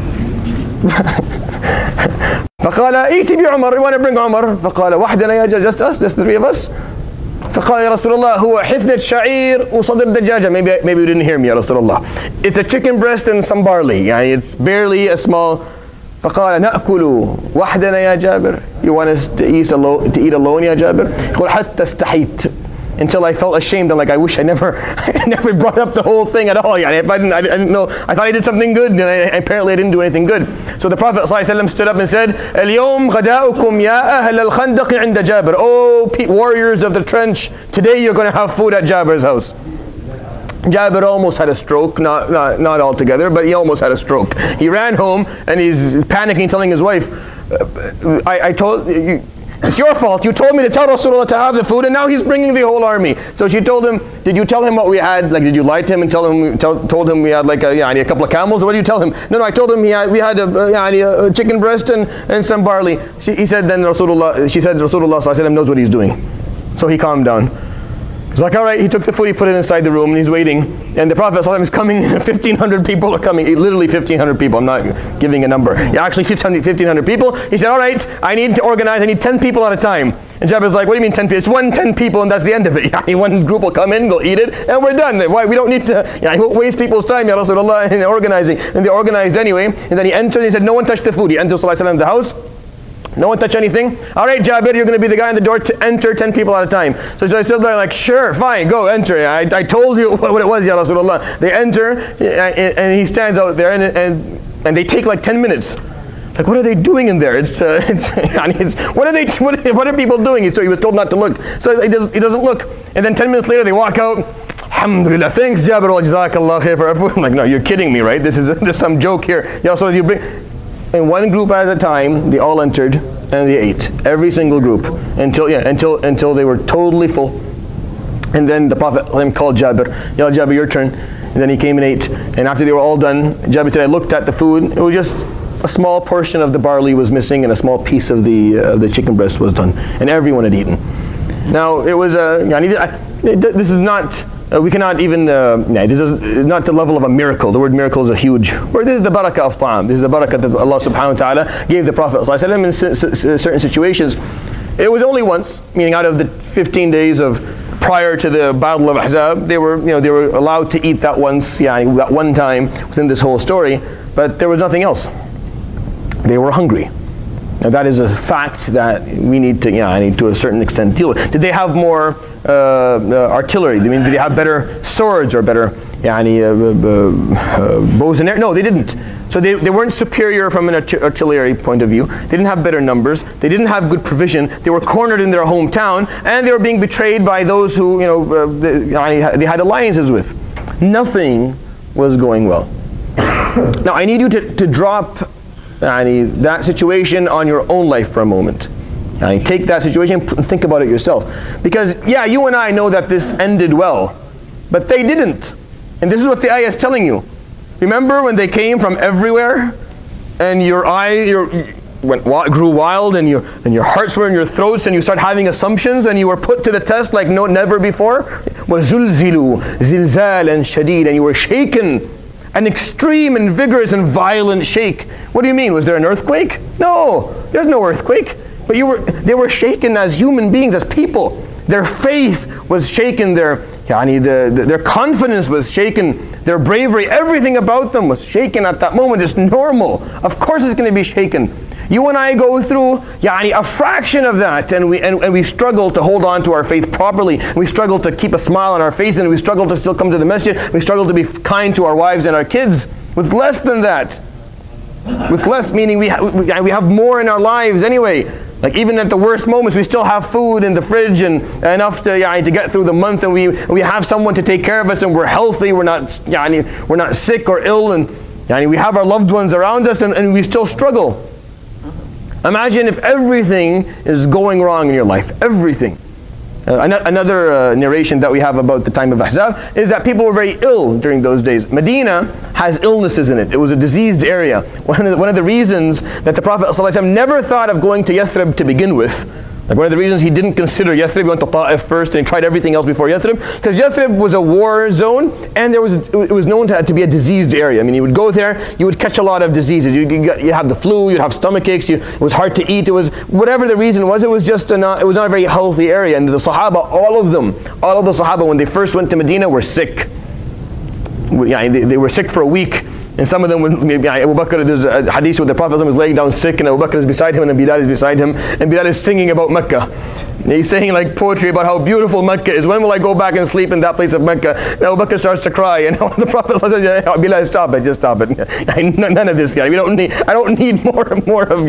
فقال ائتي بعمر, you want to bring Umar? فقال وحدنا يا جابر, just us, just the three of us. فقال يا رسول الله هو حفنة شعير وصدر دجاجة. Maybe you didn't hear me, Ya Rasulullah. It's a chicken breast and some barley. It's barely a small. فقال نأكل وحدنا يا جابر. You want us to eat alone, Ya Jabir? يقول حتى استحيت, until I felt ashamed. I'm like, I wish I never brought up the whole thing at all. I didn't know. I thought I did something good, and apparently I didn't do anything good. So the Prophet ﷺ stood up and said, اليوم غداؤكم يا أهل الخندق عند جابر. Oh warriors of the trench, today you're going to have food at Jabir's house. Jabir almost had a stroke, not altogether, but he almost had a stroke. He ran home and he's panicking, telling his wife, I told you, it's your fault. You told me to tell Rasulullah to have the food, and now he's bringing the whole army. So she told him, did you tell him what we had? Like, did you lie to him and told him we had like a couple of camels? Or what did you tell him? No, I told him we had a chicken breast and some barley. He said then Rasulullah ﷺ knows what he's doing. So he calmed down. He's like, all right, he took the food, he put it inside the room, and he's waiting. And the Prophet ﷺ is coming, 1,500 people are coming, literally 1,500 people, I'm not giving a number. Yeah, actually 1,500 people. He said, all right, I need 10 people at a time. And Jabir's like, what do you mean 10 people? It's 10 people and that's the end of it. Yeah, one group will come in, they'll eat it, and we're done. Why? We don't need to, he won't waste people's time, Ya Rasulullah, in organizing. And they organized anyway. And then he entered and he said, no one touch the food. He entered ﷺ the house. No one touch anything. All right, Jabir, you're going to be the guy in the door to enter 10 people at a time. So I stood there like, sure, fine, go enter. I told you what it was, Ya Rasulullah. They enter, and he stands out there, and they take like 10 minutes. Like, what are they doing in there? What are people doing? So he was told not to look. So he doesn't look. And then 10 minutes later, they walk out. Alhamdulillah, thanks, Jabir, wa jazakallah khair for everyone. I'm like, no, you're kidding me, right? There's some joke here. Ya Rasulullah, you bring... In one group at a time, they all entered and they ate. Every single group until they were totally full. And then the Prophet called Jabir. Ya Jabir, your turn. And then he came and ate. And after they were all done, Jabir said, I looked at the food. It was just a small portion of the barley was missing and a small piece of the chicken breast was done. And everyone had eaten. Now it was this is not. We cannot even, this is not the level of a miracle. The word miracle is a huge word. This is the barakah of ta'am. This is the barakah that Allah subhanahu wa ta'ala gave the Prophet ﷺ in certain situations. It was only once, meaning out of the 15 days of prior to the Battle of Ahzab, they were allowed to eat that once, that one time within this whole story, but there was nothing else. They were hungry. Now that is a fact that we need to a certain extent deal with. Did they have more artillery? I mean, did they have better swords or better bows and arrows? No, they didn't. So they weren't superior from an artillery point of view. They didn't have better numbers. They didn't have good provision. They were cornered in their hometown, and they were being betrayed by those who they had alliances with. Nothing was going well. Now I need you to drop that situation on your own life for a moment. Take that situation and think about it yourself. Because you and I know that this ended well, but they didn't. And this is what the ayah is telling you. Remember when they came from everywhere and your eye grew wild and your hearts were in your throats and you start having assumptions and you were put to the test like never before? وَزُلْزِلُوا زِلْزَالًا شَدِيدًا, and you were shaken. An extreme and vigorous and violent shake. What do you mean? Was there an earthquake? No, there's no earthquake. But they were shaken as human beings, as people. Their faith was shaken, their confidence was shaken, their bravery, everything about them was shaken at that moment. It's normal. Of course it's going to be shaken. You and I go through a fraction of that, and we struggle to hold on to our faith properly. We struggle to keep a smile on our face, and we struggle to still come to the masjid. We struggle to be kind to our wives and our kids. With less than that, with less meaning we have more in our lives anyway. Like even at the worst moments, we still have food in the fridge and enough to get through the month, and we have someone to take care of us, and we're healthy. We're not sick or ill, and we have our loved ones around us, and we still struggle. Imagine if everything is going wrong in your life, everything. Another narration that we have about the time of Ahzab is that people were very ill during those days. Medina has illnesses in it. It was a diseased area. One of the reasons that the Prophet ﷺ never thought of going to Yathrib to begin with, like one of the reasons he didn't consider Yathrib, he went to Ta'if first and he tried everything else before Yathrib, because Yathrib was a war zone and it was known to be a diseased area. I mean, you would go there, you would catch a lot of diseases. You have the flu, you'd have stomach aches, it was hard to eat, it was whatever the reason was, it was not a very healthy area. And the Sahaba, all of the Sahaba, when they first went to Medina, were sick. They were sick for a week. And some of them, Abu Bakr, there's a hadith where the Prophet was laying down sick and Abu Bakr is beside him and Bilal is beside him, and Bilal is singing about Mecca. He's saying like poetry about how beautiful Mecca is. When will I go back and sleep in that place of Mecca? And Abu Bakr starts to cry, and the Prophet says, Bilal, stop it, just stop it. None of this, I don't need more of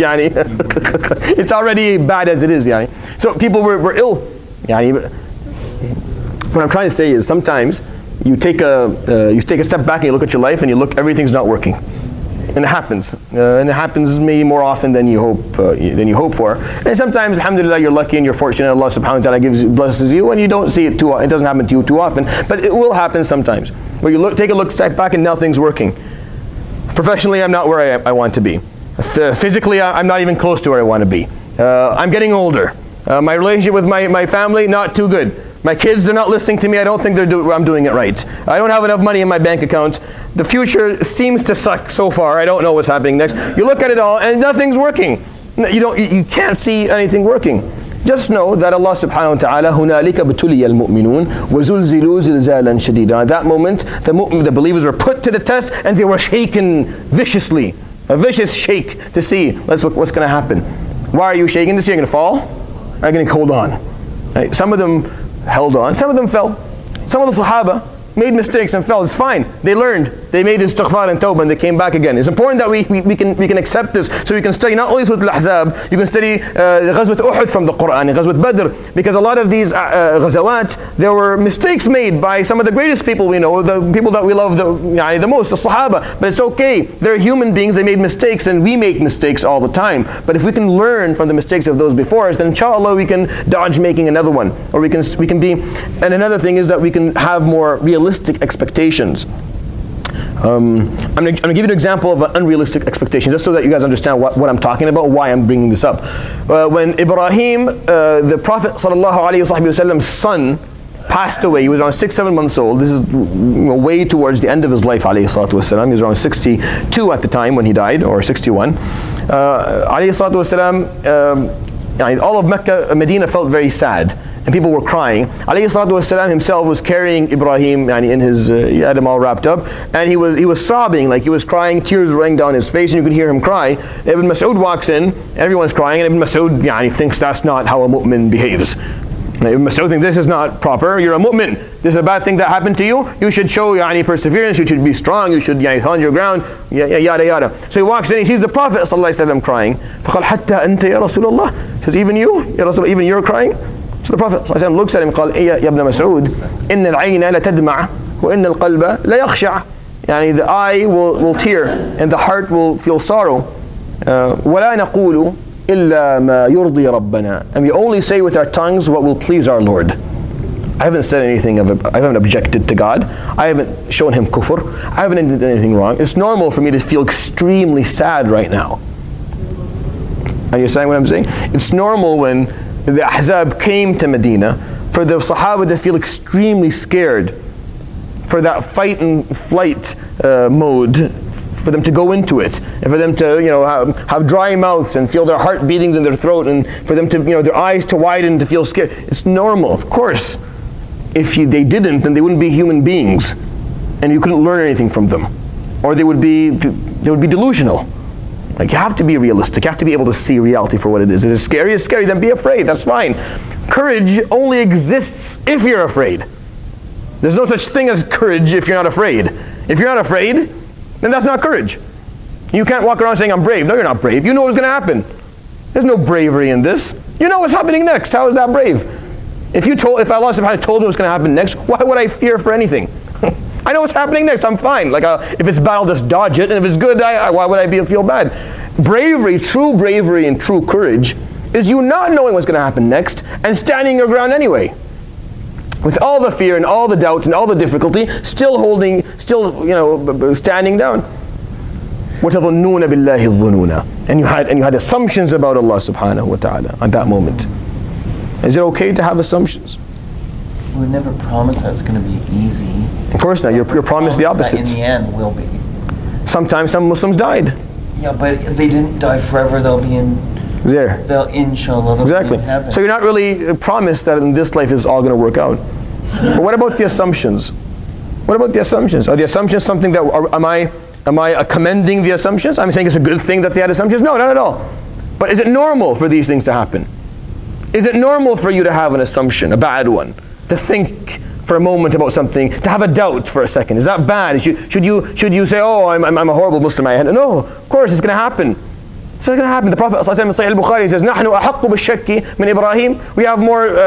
it's already bad as it is. So people were ill. What I'm trying to say is sometimes you take a step back and you look at your life and you look, everything's not working. And it happens. And it happens maybe more often than you hope for. And sometimes, alhamdulillah, you're lucky and you're fortunate. Allah subhanahu wa ta'ala blesses you and you don't see it it doesn't happen to you too often. But it will happen sometimes. Where you take a look, step back and nothing's working. Professionally, I'm not where I want to be. Physically, I'm not even close to where I want to be. I'm getting older. My relationship with my family, not too good. My kids, they're not listening to me. I don't think I'm doing it right. I don't have enough money in my bank account. The future seems to suck so far. I don't know what's happening next. You look at it all and nothing's working. You can't see anything working. Just know that Allah subhanahu wa ta'ala, هُنَالِكَ بَتُلِيَ الْمُؤْمِنُونَ وَزُلْزِلُوا زِلْزَالًا شَدِيدًا. At that moment, the believers were put to the test and they were shaken viciously. A vicious shake to see what's going to happen. Why are you shaking? To see you're going to fall? Are you going to hold on? Right? Some of them held on. Some of them fell. Some of the Sahaba made mistakes and fell. It's fine. They learned. They made istighfar and tawbah and they came back again. It's important that we can accept this, so we can study not only Surah Al-Ahzab, you can study Ghazwat Uhud from the Quran, and Ghazwat Badr, because a lot of these Ghazawat, there were mistakes made by some of the greatest people we know, the people that we love the most, the Sahaba. But it's okay. They're human beings. They made mistakes and we make mistakes all the time. But if we can learn from the mistakes of those before us, then inshallah we can dodge making another one. Or we can be, and another thing is that we can have more realistic expectations. I'm going to give you an example of an unrealistic expectation, just so that you guys understand what I'm talking about, why I'm bringing this up. When Ibrahim, the Prophet ﷺ's son, passed away, he was around 6-7 months old. This is way towards the end of his life, ﷺ. He was around 62 at the time when he died, or 61. All of Mecca, Medina felt very sad. And people were crying. Alayhi salatu wasalam himself was carrying Ibrahim, in his, he had him all wrapped up, and he was sobbing, like he was crying, tears running down his face, and you could hear him cry. Ibn Mas'ud walks in, everyone's crying, and Ibn Mas'ud thinks that's not how a mu'min behaves. Ibn Mas'ud thinks this is not proper, you're a mu'min. This is a bad thing that happened to you. You should show perseverance, you should be strong, you should hold your ground, yada yada. So he walks in, he sees the Prophet ﷺ crying. فَقَالْ حَتَّى أَنْتَ يَا رَسُولَ اللَّهِ. He says, even you? Ya Rasulullah, even you're crying? So the Prophet ﷺ looks at him and قال يا ابن مسعود إن العين لا تدمع وإن القلب لا يخشع. The eye will tear and the heart will feel sorrow. ولا نقول إلا ما يرضي ربنا. And we only say with our tongues what will please our Lord. I haven't said anything I haven't objected to God. I haven't shown him kufr. I haven't done anything wrong. It's normal for me to feel extremely sad right now. Are you saying what I'm saying? It's normal when the Ahzab came to Medina for the Sahaba to feel extremely scared, for that fight and flight mode, for them to go into it, and for them to have dry mouths and feel their heart beatings in their throat, and for them to their eyes to widen to feel scared. It's normal, of course. If they didn't, then they wouldn't be human beings, and you couldn't learn anything from them, or they would be delusional. Like, you have to be realistic. You have to be able to see reality for what it is. If it's scary, it's scary. Then be afraid. That's fine. Courage only exists if you're afraid. There's no such thing as courage if you're not afraid. If you're not afraid, then that's not courage. You can't walk around saying, I'm brave. No, you're not brave. You know what's going to happen. There's no bravery in this. You know what's happening next. How is that brave? If Allah subhanahu wa ta'ala told me what's going to happen next, why would I fear for anything? I know what's happening next. I'm fine. Like, if it's bad, I'll just dodge it. And if it's good, why would I feel bad? Bravery, true bravery and true courage is you not knowing what's going to happen next and standing your ground anyway. With all the fear and all the doubt and all the difficulty, still standing down. وَتَظُنُّونَ بِاللَّهِ الظُّنُونَ. And you had assumptions about Allah subhanahu wa ta'ala at that moment. Is it okay to have assumptions? We would never promise that it's going to be easy. Of course not. You're promised the opposite. In the end, will be. Sometimes some Muslims died. Yeah, but they didn't die forever. They'll be in there. Inshallah, exactly. Be in heaven. So you're not really promised that in this life is all going to work out. But what about the assumptions? What about the assumptions? Are the assumptions something that am I commending the assumptions? I'm saying it's a good thing that they had assumptions? No, not at all. But is it normal for these things to happen? Is it normal for you to have an assumption, a bad one? To think for a moment about something, to have a doubt for a second? Is that bad? Should you say, oh, I'm a horrible Muslim? No, of course it's going to happen. It's not going to happen. The Prophet ﷺ in Sahih al-Bukhari says, نحن أحق بالشك من إبراهيم. We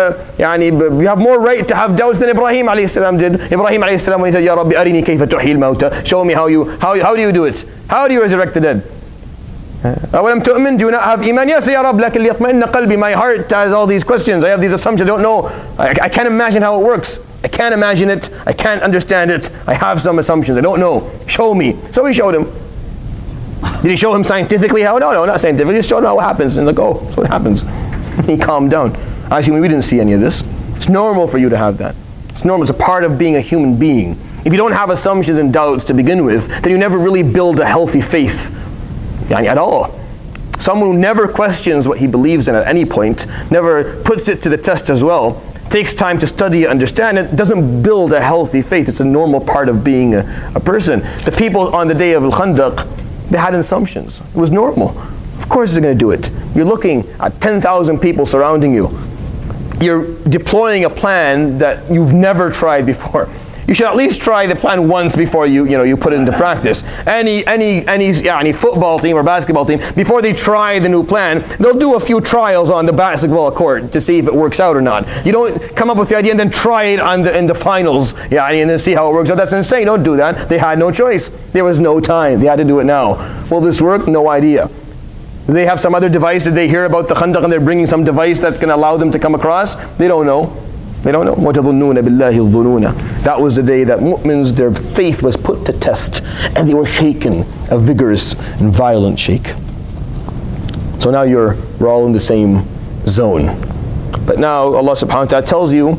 have more right to have doubts than Ibrahim alayhi salam did. Ibrahim alayhi salam, when he said, Ya Rabbi arini kayfa tuhyi al-mawta. Show me how do you do it? How do you resurrect the dead? أولم تؤمن? Do you not have iman? Yes, Ya Rabbi, لكن ليطمئن قلبي. My heart has all these questions. I have these assumptions. I don't know. I can't imagine how it works. I can't imagine it. I can't understand it. I have some assumptions. I don't know. Show me. So he showed him. Did he show him scientifically how? No, not scientifically. He just showed him how it happens. And like, oh, that's what happens. He calmed down. Actually, we didn't see any of this. It's normal for you to have that. It's normal. It's a part of being a human being. If you don't have assumptions and doubts to begin with, then you never really build a healthy faith at all. Someone who never questions what he believes in at any point, never puts it to the test as well, takes time to study it, understand it, doesn't build a healthy faith. It's a normal part of being a person. The people on the day of Al-Khandaq, they had assumptions. It was normal. Of course they're going to do it. You're looking at 10,000 people surrounding you. You're deploying a plan that you've never tried before. You should at least try the plan once before you put it into practice. Any football team or basketball team, before they try the new plan, they'll do a few trials on the basketball court to see if it works out or not. You don't come up with the idea and then try it in the finals, and then see how it works out. That's insane. Don't do that. They had no choice. There was no time. They had to do it now. Will this work? No idea. Do they have some other device? Did they hear about the Khandaq and they're bringing some device that's going to allow them to come across? They don't know. They don't know. وَتَظُنُّونَ بِاللَّهِ الظُّنُونَ. That was the day that mu'mins, their faith was put to test, and they were shaken, a vigorous and violent shake. So now we're all in the same zone. But now Allah subhanahu wa ta'ala tells you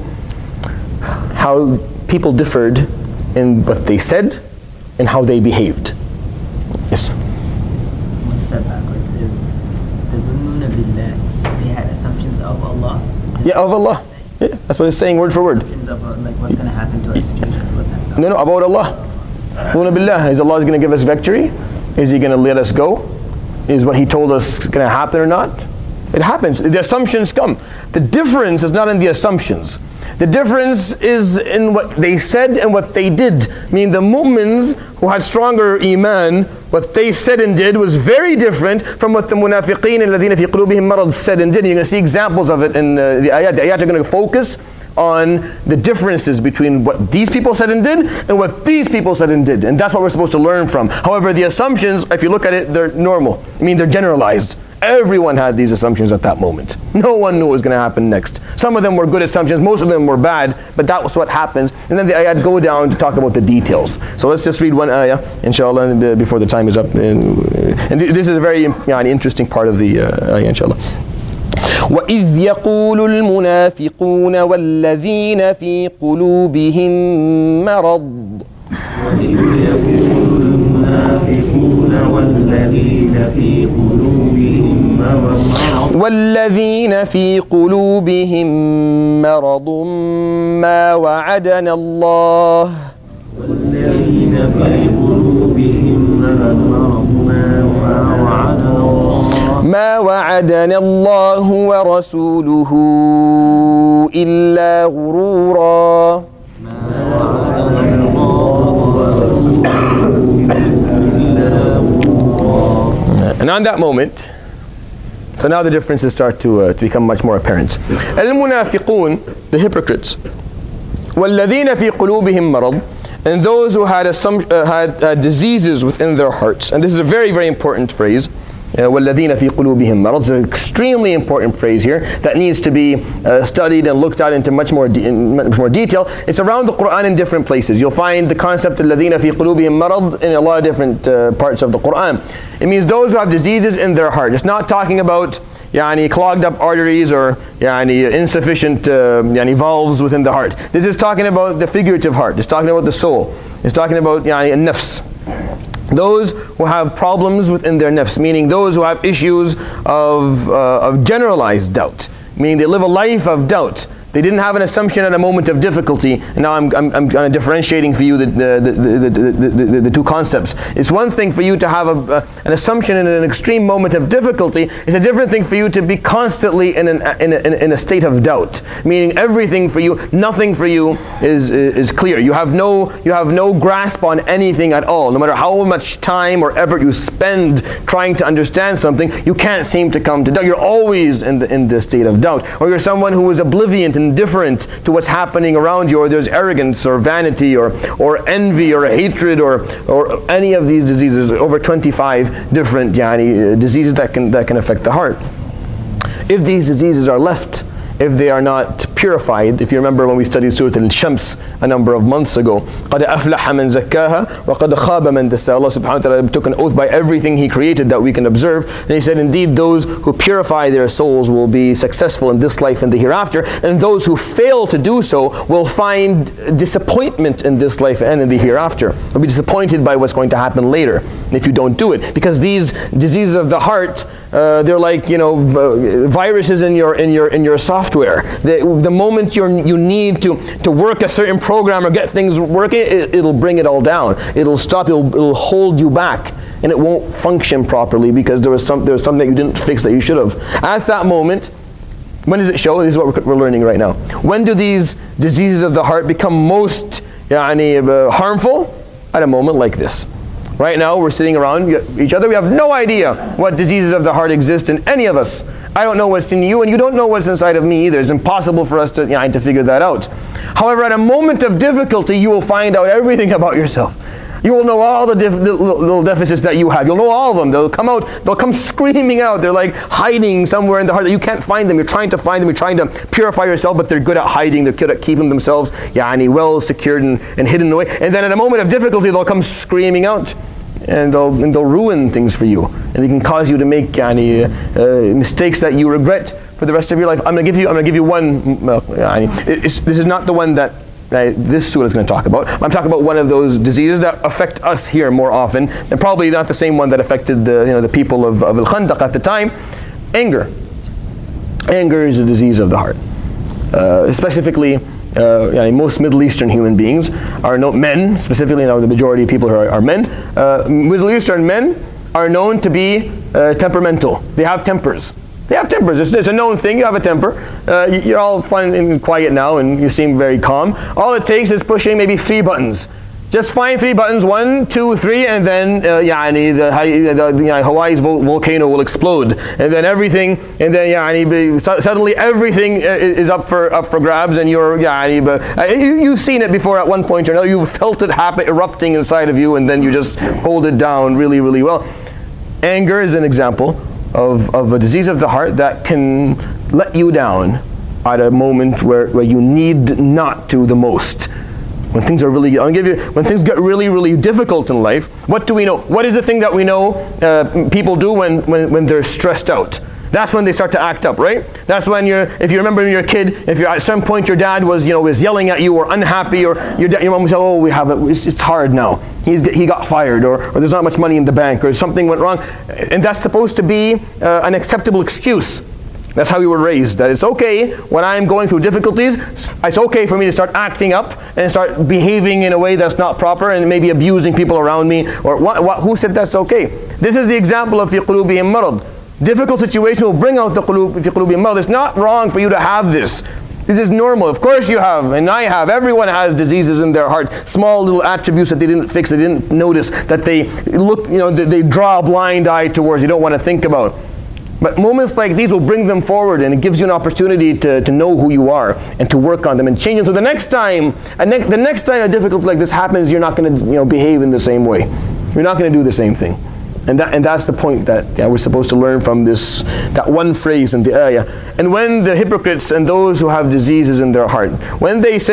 how people differed in what they said and how they behaved. Yes? One step backwards is تَظُنُّونَ بِاللَّهِ. They had assumptions of Allah. Yeah, of Allah. Yeah, that's what it's saying word for word. Of, like, what's going to happen to us? What's happening? No, about Allah. Billah. Is Allah going to give us victory? Is He going to let us go? Is what He told us going to happen or not? It happens. The assumptions come. The difference is not in the assumptions. The difference is in what they said and what they did. Meaning the mu'mins who had stronger iman, what they said and did was very different from what the munafiqeen الَّذِينَ فِي قُلُوبِهِمْ مَرَضٌ said and did. You're going to see examples of it in the ayat. The ayat are going to focus on the differences between what these people said and did and what these people said and did. And that's what we're supposed to learn from. However, the assumptions, if you look at it, they're normal. They're generalized. Everyone had these assumptions at that moment. No one knew what was going to happen next. Some of them were good assumptions, most of them were bad, but that was what happens. And then the ayat go down to talk about the details. So let's just read one ayah, inshallah, before the time is up. And this is a very interesting part of the ayah, inshallah. وَإِذْ يَقُولُ الْمُنَافِقُونَ وَالَّذِينَ فِي قُلُوبِهِم مَّرَضٌ والذين في قلوبهم مرض ما وعدنا الله ما وعدنا الله ورسوله إلا غرورا. And on that moment, so now the differences start to become much more apparent. Al-munafiqun, the hypocrites, وَالَّذِينَ فِي قُلُوبِهِم مَرَضٌ, and those who had diseases within their hearts. And this is a very, very important phrase. وَالَّذِينَ فِي قُلُوبِهِم مَرَضٌ. It's an extremely important phrase here that needs to be studied and looked at into much more detail. It's around the Quran in different places. You'll find the concept الَّذِينَ فِي قُلُوبِهِم مَرَضٌ in a lot of different parts of the Quran. It means those who have diseases in their heart. It's not talking about clogged up arteries or insufficient valves within the heart. This is talking about the figurative heart. It's talking about the soul. It's talking about nafs. Those who have problems within their nafs, meaning those who have issues of generalized doubt, meaning they live a life of doubt. They didn't have an assumption at a moment of difficulty. And now I'm kind of differentiating for you the two concepts. It's one thing for you to have an assumption in an extreme moment of difficulty. It's a different thing for you to be constantly in a state of doubt, meaning everything for you, nothing for you is clear. You have no grasp on anything at all. No matter how much time or effort you spend trying to understand something, you can't seem to come to doubt. You're always in the state of doubt. Or you're someone who is oblivious, indifferent to what's happening around you, or there's arrogance or vanity or envy or hatred or any of these diseases. Over 25 different diseases that can affect the heart. If these diseases are left, if they are not purified, if you remember when we studied Surah Al-Shams a number of months ago, قَدْ أَفْلَحَ مَنْ زَكَّاهَا وَقَدْ خَابَ مَنْ دَسَّاهَا. Allah subhanahu wa ta'ala took an oath by everything He created that we can observe, and He said, indeed those who purify their souls will be successful in this life and the hereafter, and those who fail to do so will find disappointment in this life and in the hereafter. They'll be disappointed by what's going to happen later if you don't do it, because these diseases of the heart, they're like viruses in your software. The moment you need to work a certain program or get things working, it'll bring it all down. It'll stop. It'll hold you back, and it won't function properly because there was something that you didn't fix that you should have. At that moment, when does it show? This is what we're learning right now. When do these diseases of the heart become most harmful? At a moment like this. Right now, we're sitting around each other. We have no idea what diseases of the heart exist in any of us. I don't know what's in you, and you don't know what's inside of me either. It's impossible for us to figure that out. However, at a moment of difficulty, you will find out everything about yourself. You will know all the little deficits that you have. You'll know all of them. They'll come out. They'll come screaming out. They're like hiding somewhere in the heart that you can't find them. You're trying to find them. You're trying to purify yourself, but they're good at hiding. They're good at keeping themselves well secured and hidden away. And then at a moment of difficulty, they'll come screaming out. And they'll ruin things for you, and they can cause you to make mistakes that you regret for the rest of your life. I'm going to give you one. This is not the one that this surah is going to talk about. I'm talking about one of those diseases that affect us here more often, and probably not the same one that affected the people of Al-Khandaq at the time. Anger. Anger is a disease of the heart, specifically. Most Middle Eastern human beings are men, specifically the majority of people are men. Middle Eastern men are known to be temperamental. They have tempers. It's a known thing. You have a temper. You're all fun and quiet now, and you seem very calm. All it takes is pushing maybe 3 buttons. Just find 3 buttons, 1, 2, 3, and then Hawaii's volcano will explode, and then suddenly everything is up for grabs, and you've seen it before at one point or another. You've felt it happen, erupting inside of you, and then you just hold it down really, really well. Anger is an example of a disease of the heart that can let you down at a moment where you need not to the most. When things are really, when things get really, really difficult in life, what do we know? What is the thing that we know people do when they're stressed out? That's when they start to act up, right? That's when if you remember when you're a kid, if at some point your dad was yelling at you or unhappy, or your mom would say, oh, it's hard now. He got fired, or there's not much money in the bank, or something went wrong. And that's supposed to be an acceptable excuse. That's how we were raised, that it's okay when I'm going through difficulties, it's okay for me to start acting up and start behaving in a way that's not proper and maybe abusing people around me. Or who said that's okay? This is the example of fi qulubihim marad. Difficult situation will bring out the fi qulubihim marad. It's not wrong for you to have this. This is normal. Of course you have, and I have. Everyone has diseases in their heart. Small little attributes that they didn't fix, they didn't notice, that they draw a blind eye towards, you don't want to think about. But moments like these will bring them forward, and it gives you an opportunity to know who you are and to work on them and change them. So the next time a difficulty like this happens, you're not going to behave in the same way. You're not going to do the same thing. And that's the point that we're supposed to learn from that one phrase in the ayah. And when the hypocrites and those who have diseases in their heart, this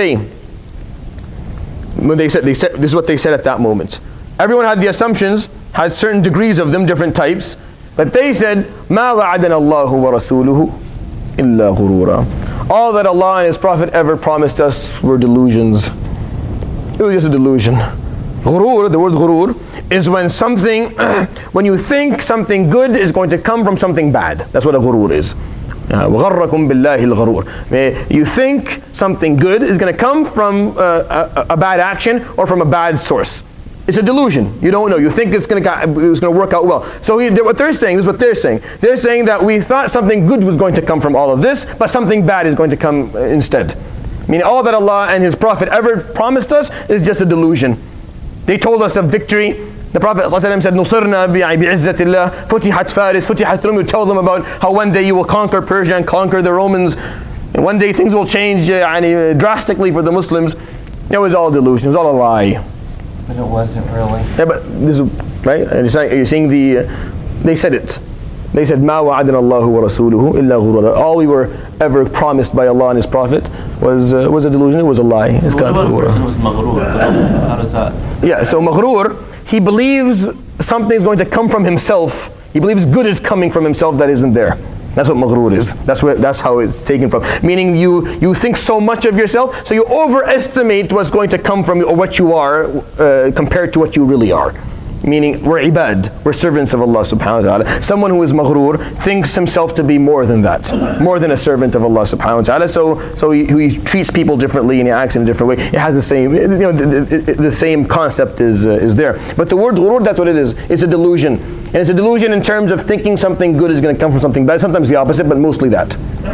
is what they said at that moment. Everyone had the assumptions, had certain degrees of them, different types. But they said, مَا وَعَدَنَا اللَّهُ وَرَسُولُهُ إِلَّا غُرُورًا. All that Allah and His Prophet ever promised us were delusions. It was just a delusion. Ghurur, the word ghurur, is when you think something good is going to come from something bad. That's what a ghurur is. وَغَرَّكُمْ بِاللَّهِ الْغَرُورِ. You think something good is going to come from a bad action or from a bad source. It's a delusion. You don't know. You think it's going to work out well. So what they're saying, this is what they're saying. They're saying that we thought something good was going to come from all of this, but something bad is going to come instead. Meaning all that Allah and His Prophet ever promised us is just a delusion. They told us of victory. The Prophet ﷺ said, نُصِرْنَا بِعِزَّةِ اللَّهِ فُتِحَتْ فَارِس فُتِحَتْ Rum. You tell them about how one day you will conquer Persia and conquer the Romans. And one day things will change drastically for the Muslims. It was all delusion. It was all a lie. But it wasn't really. Yeah, but this is, right? And you're seeing they said it. They said, مَا وَعَدَنَا اللَّهُ وَرَسُولُهُ إِلَّا غُرُورًا. All we were ever promised by Allah and His Prophet was a delusion, it was a lie. It's What about a person who's maghrur? How does that? Yeah, so maghrur, he believes something is going to come from himself. He believes good is coming from himself that isn't there. That's what maghrur is. That's how it's taken from. Meaning you think so much of yourself, so you overestimate what's going to come from you or what you are compared to what you really are. Meaning we're ibad, we're servants of Allah subhanahu wa ta'ala. Someone who is maghrur thinks himself to be more than that, more than a servant of Allah subhanahu wa ta'ala. So he treats people differently and he acts in a different way. It has the same, the same concept is there. But the word ghurur, that's what it is. It's a delusion. And it's a delusion in terms of thinking something good is going to come from something bad. Sometimes the opposite, but mostly that.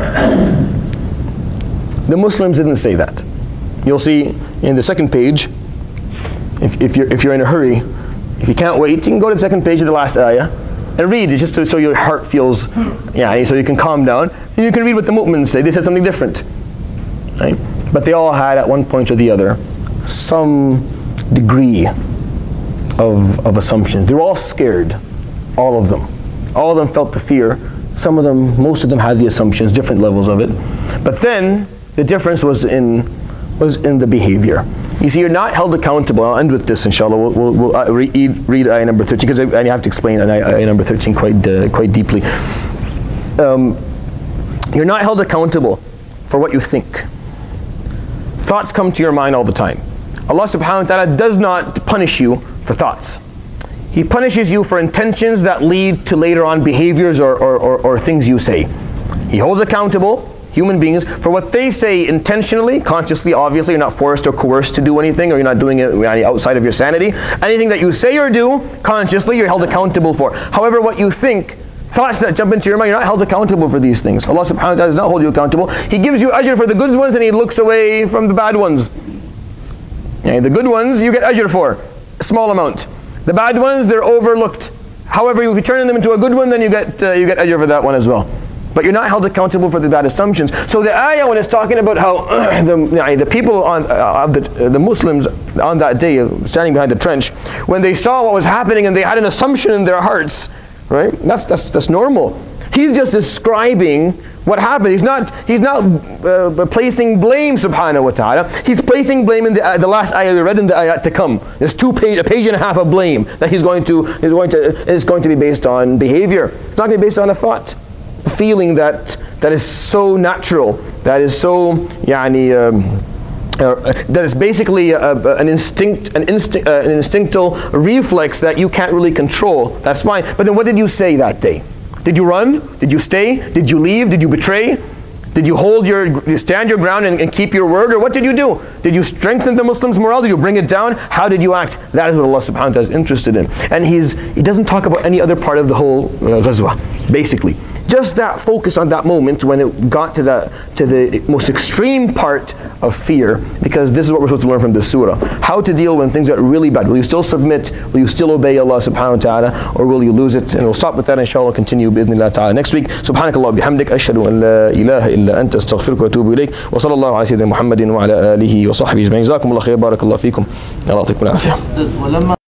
The Muslims didn't say that. You'll see in the second page, if you're in a hurry, if you can't wait, you can go to the second page of the last ayah and read it just so your heart feels, so you can calm down. And you can read what the mu'mins say. They said something different. Right? But they all had at one point or the other some degree of assumptions. They were all scared, all of them. All of them felt the fear. Some of them, most of them had the assumptions, different levels of it. But then the difference was in the behavior. You see, you're not held accountable. I'll end with this, inshallah. We'll read ayah number 13, because I have to explain ayah number 13 quite deeply. You're not held accountable for what you think. Thoughts come to your mind all the time. Allah subhanahu wa ta'ala does not punish you for thoughts. He punishes you for intentions that lead to later on behaviors or things you say. He holds accountable human beings for what they say intentionally, consciously, obviously. You're not forced or coerced to do anything, or you're not doing it outside of your sanity. Anything that you say or do consciously, you're held accountable for. However, what you think, thoughts that jump into your mind, you're not held accountable for these things. Allah subhanahu wa ta'ala does not hold you accountable. He gives you ajr for the good ones and He looks away from the bad ones. The good ones you get ajr for, a small amount. The bad ones, they're overlooked. However, if you turn them into a good one, then you get ajr for that one as well. But you're not held accountable for the bad assumptions. So the ayah, when it's talking about how the people the Muslims on that day, standing behind the trench, when they saw what was happening and they had an assumption in their hearts, right? That's normal. He's just describing what happened. He's not placing blame, subhanahu wa ta'ala. He's placing blame in the last ayah we read, in the ayat to come. There's a page and a half of blame that is going to be based on behavior. It's not going to be based on a thought. A feeling that is so natural, that is so that is basically an instinctual reflex that you can't really control. That's fine. But then what did you say that day? Did you run? Did you stay? Did you leave? Did you betray? Did you stand your ground and keep your word? Or what did you do? Did you strengthen the Muslims' morale? Did you bring it down? How did you act? That is what Allah subhanahu wa ta'ala is interested in. And He doesn't talk about any other part of the whole ghazwa, basically. Just that focus on that moment when it got to the most extreme part of fear, because this is what we're supposed to learn from this surah. How to deal when things get really bad. Will you still submit? Will you still obey Allah subhanahu wa ta'ala? Or will you lose it? And we'll stop with that, inshallah, continue bi'idhnillah ta'ala next week. Subhanakallah bihamdik, ashhadu an la ilaha illa anta astaghfiruka wa atubu ilayk. Wa sallallahu ala sayyidina Muhammadin wa ala alihi wa sahbihi ajma'in. Jazakumullah khair, barakallahu feekum. Allah yatikum al-afiyah.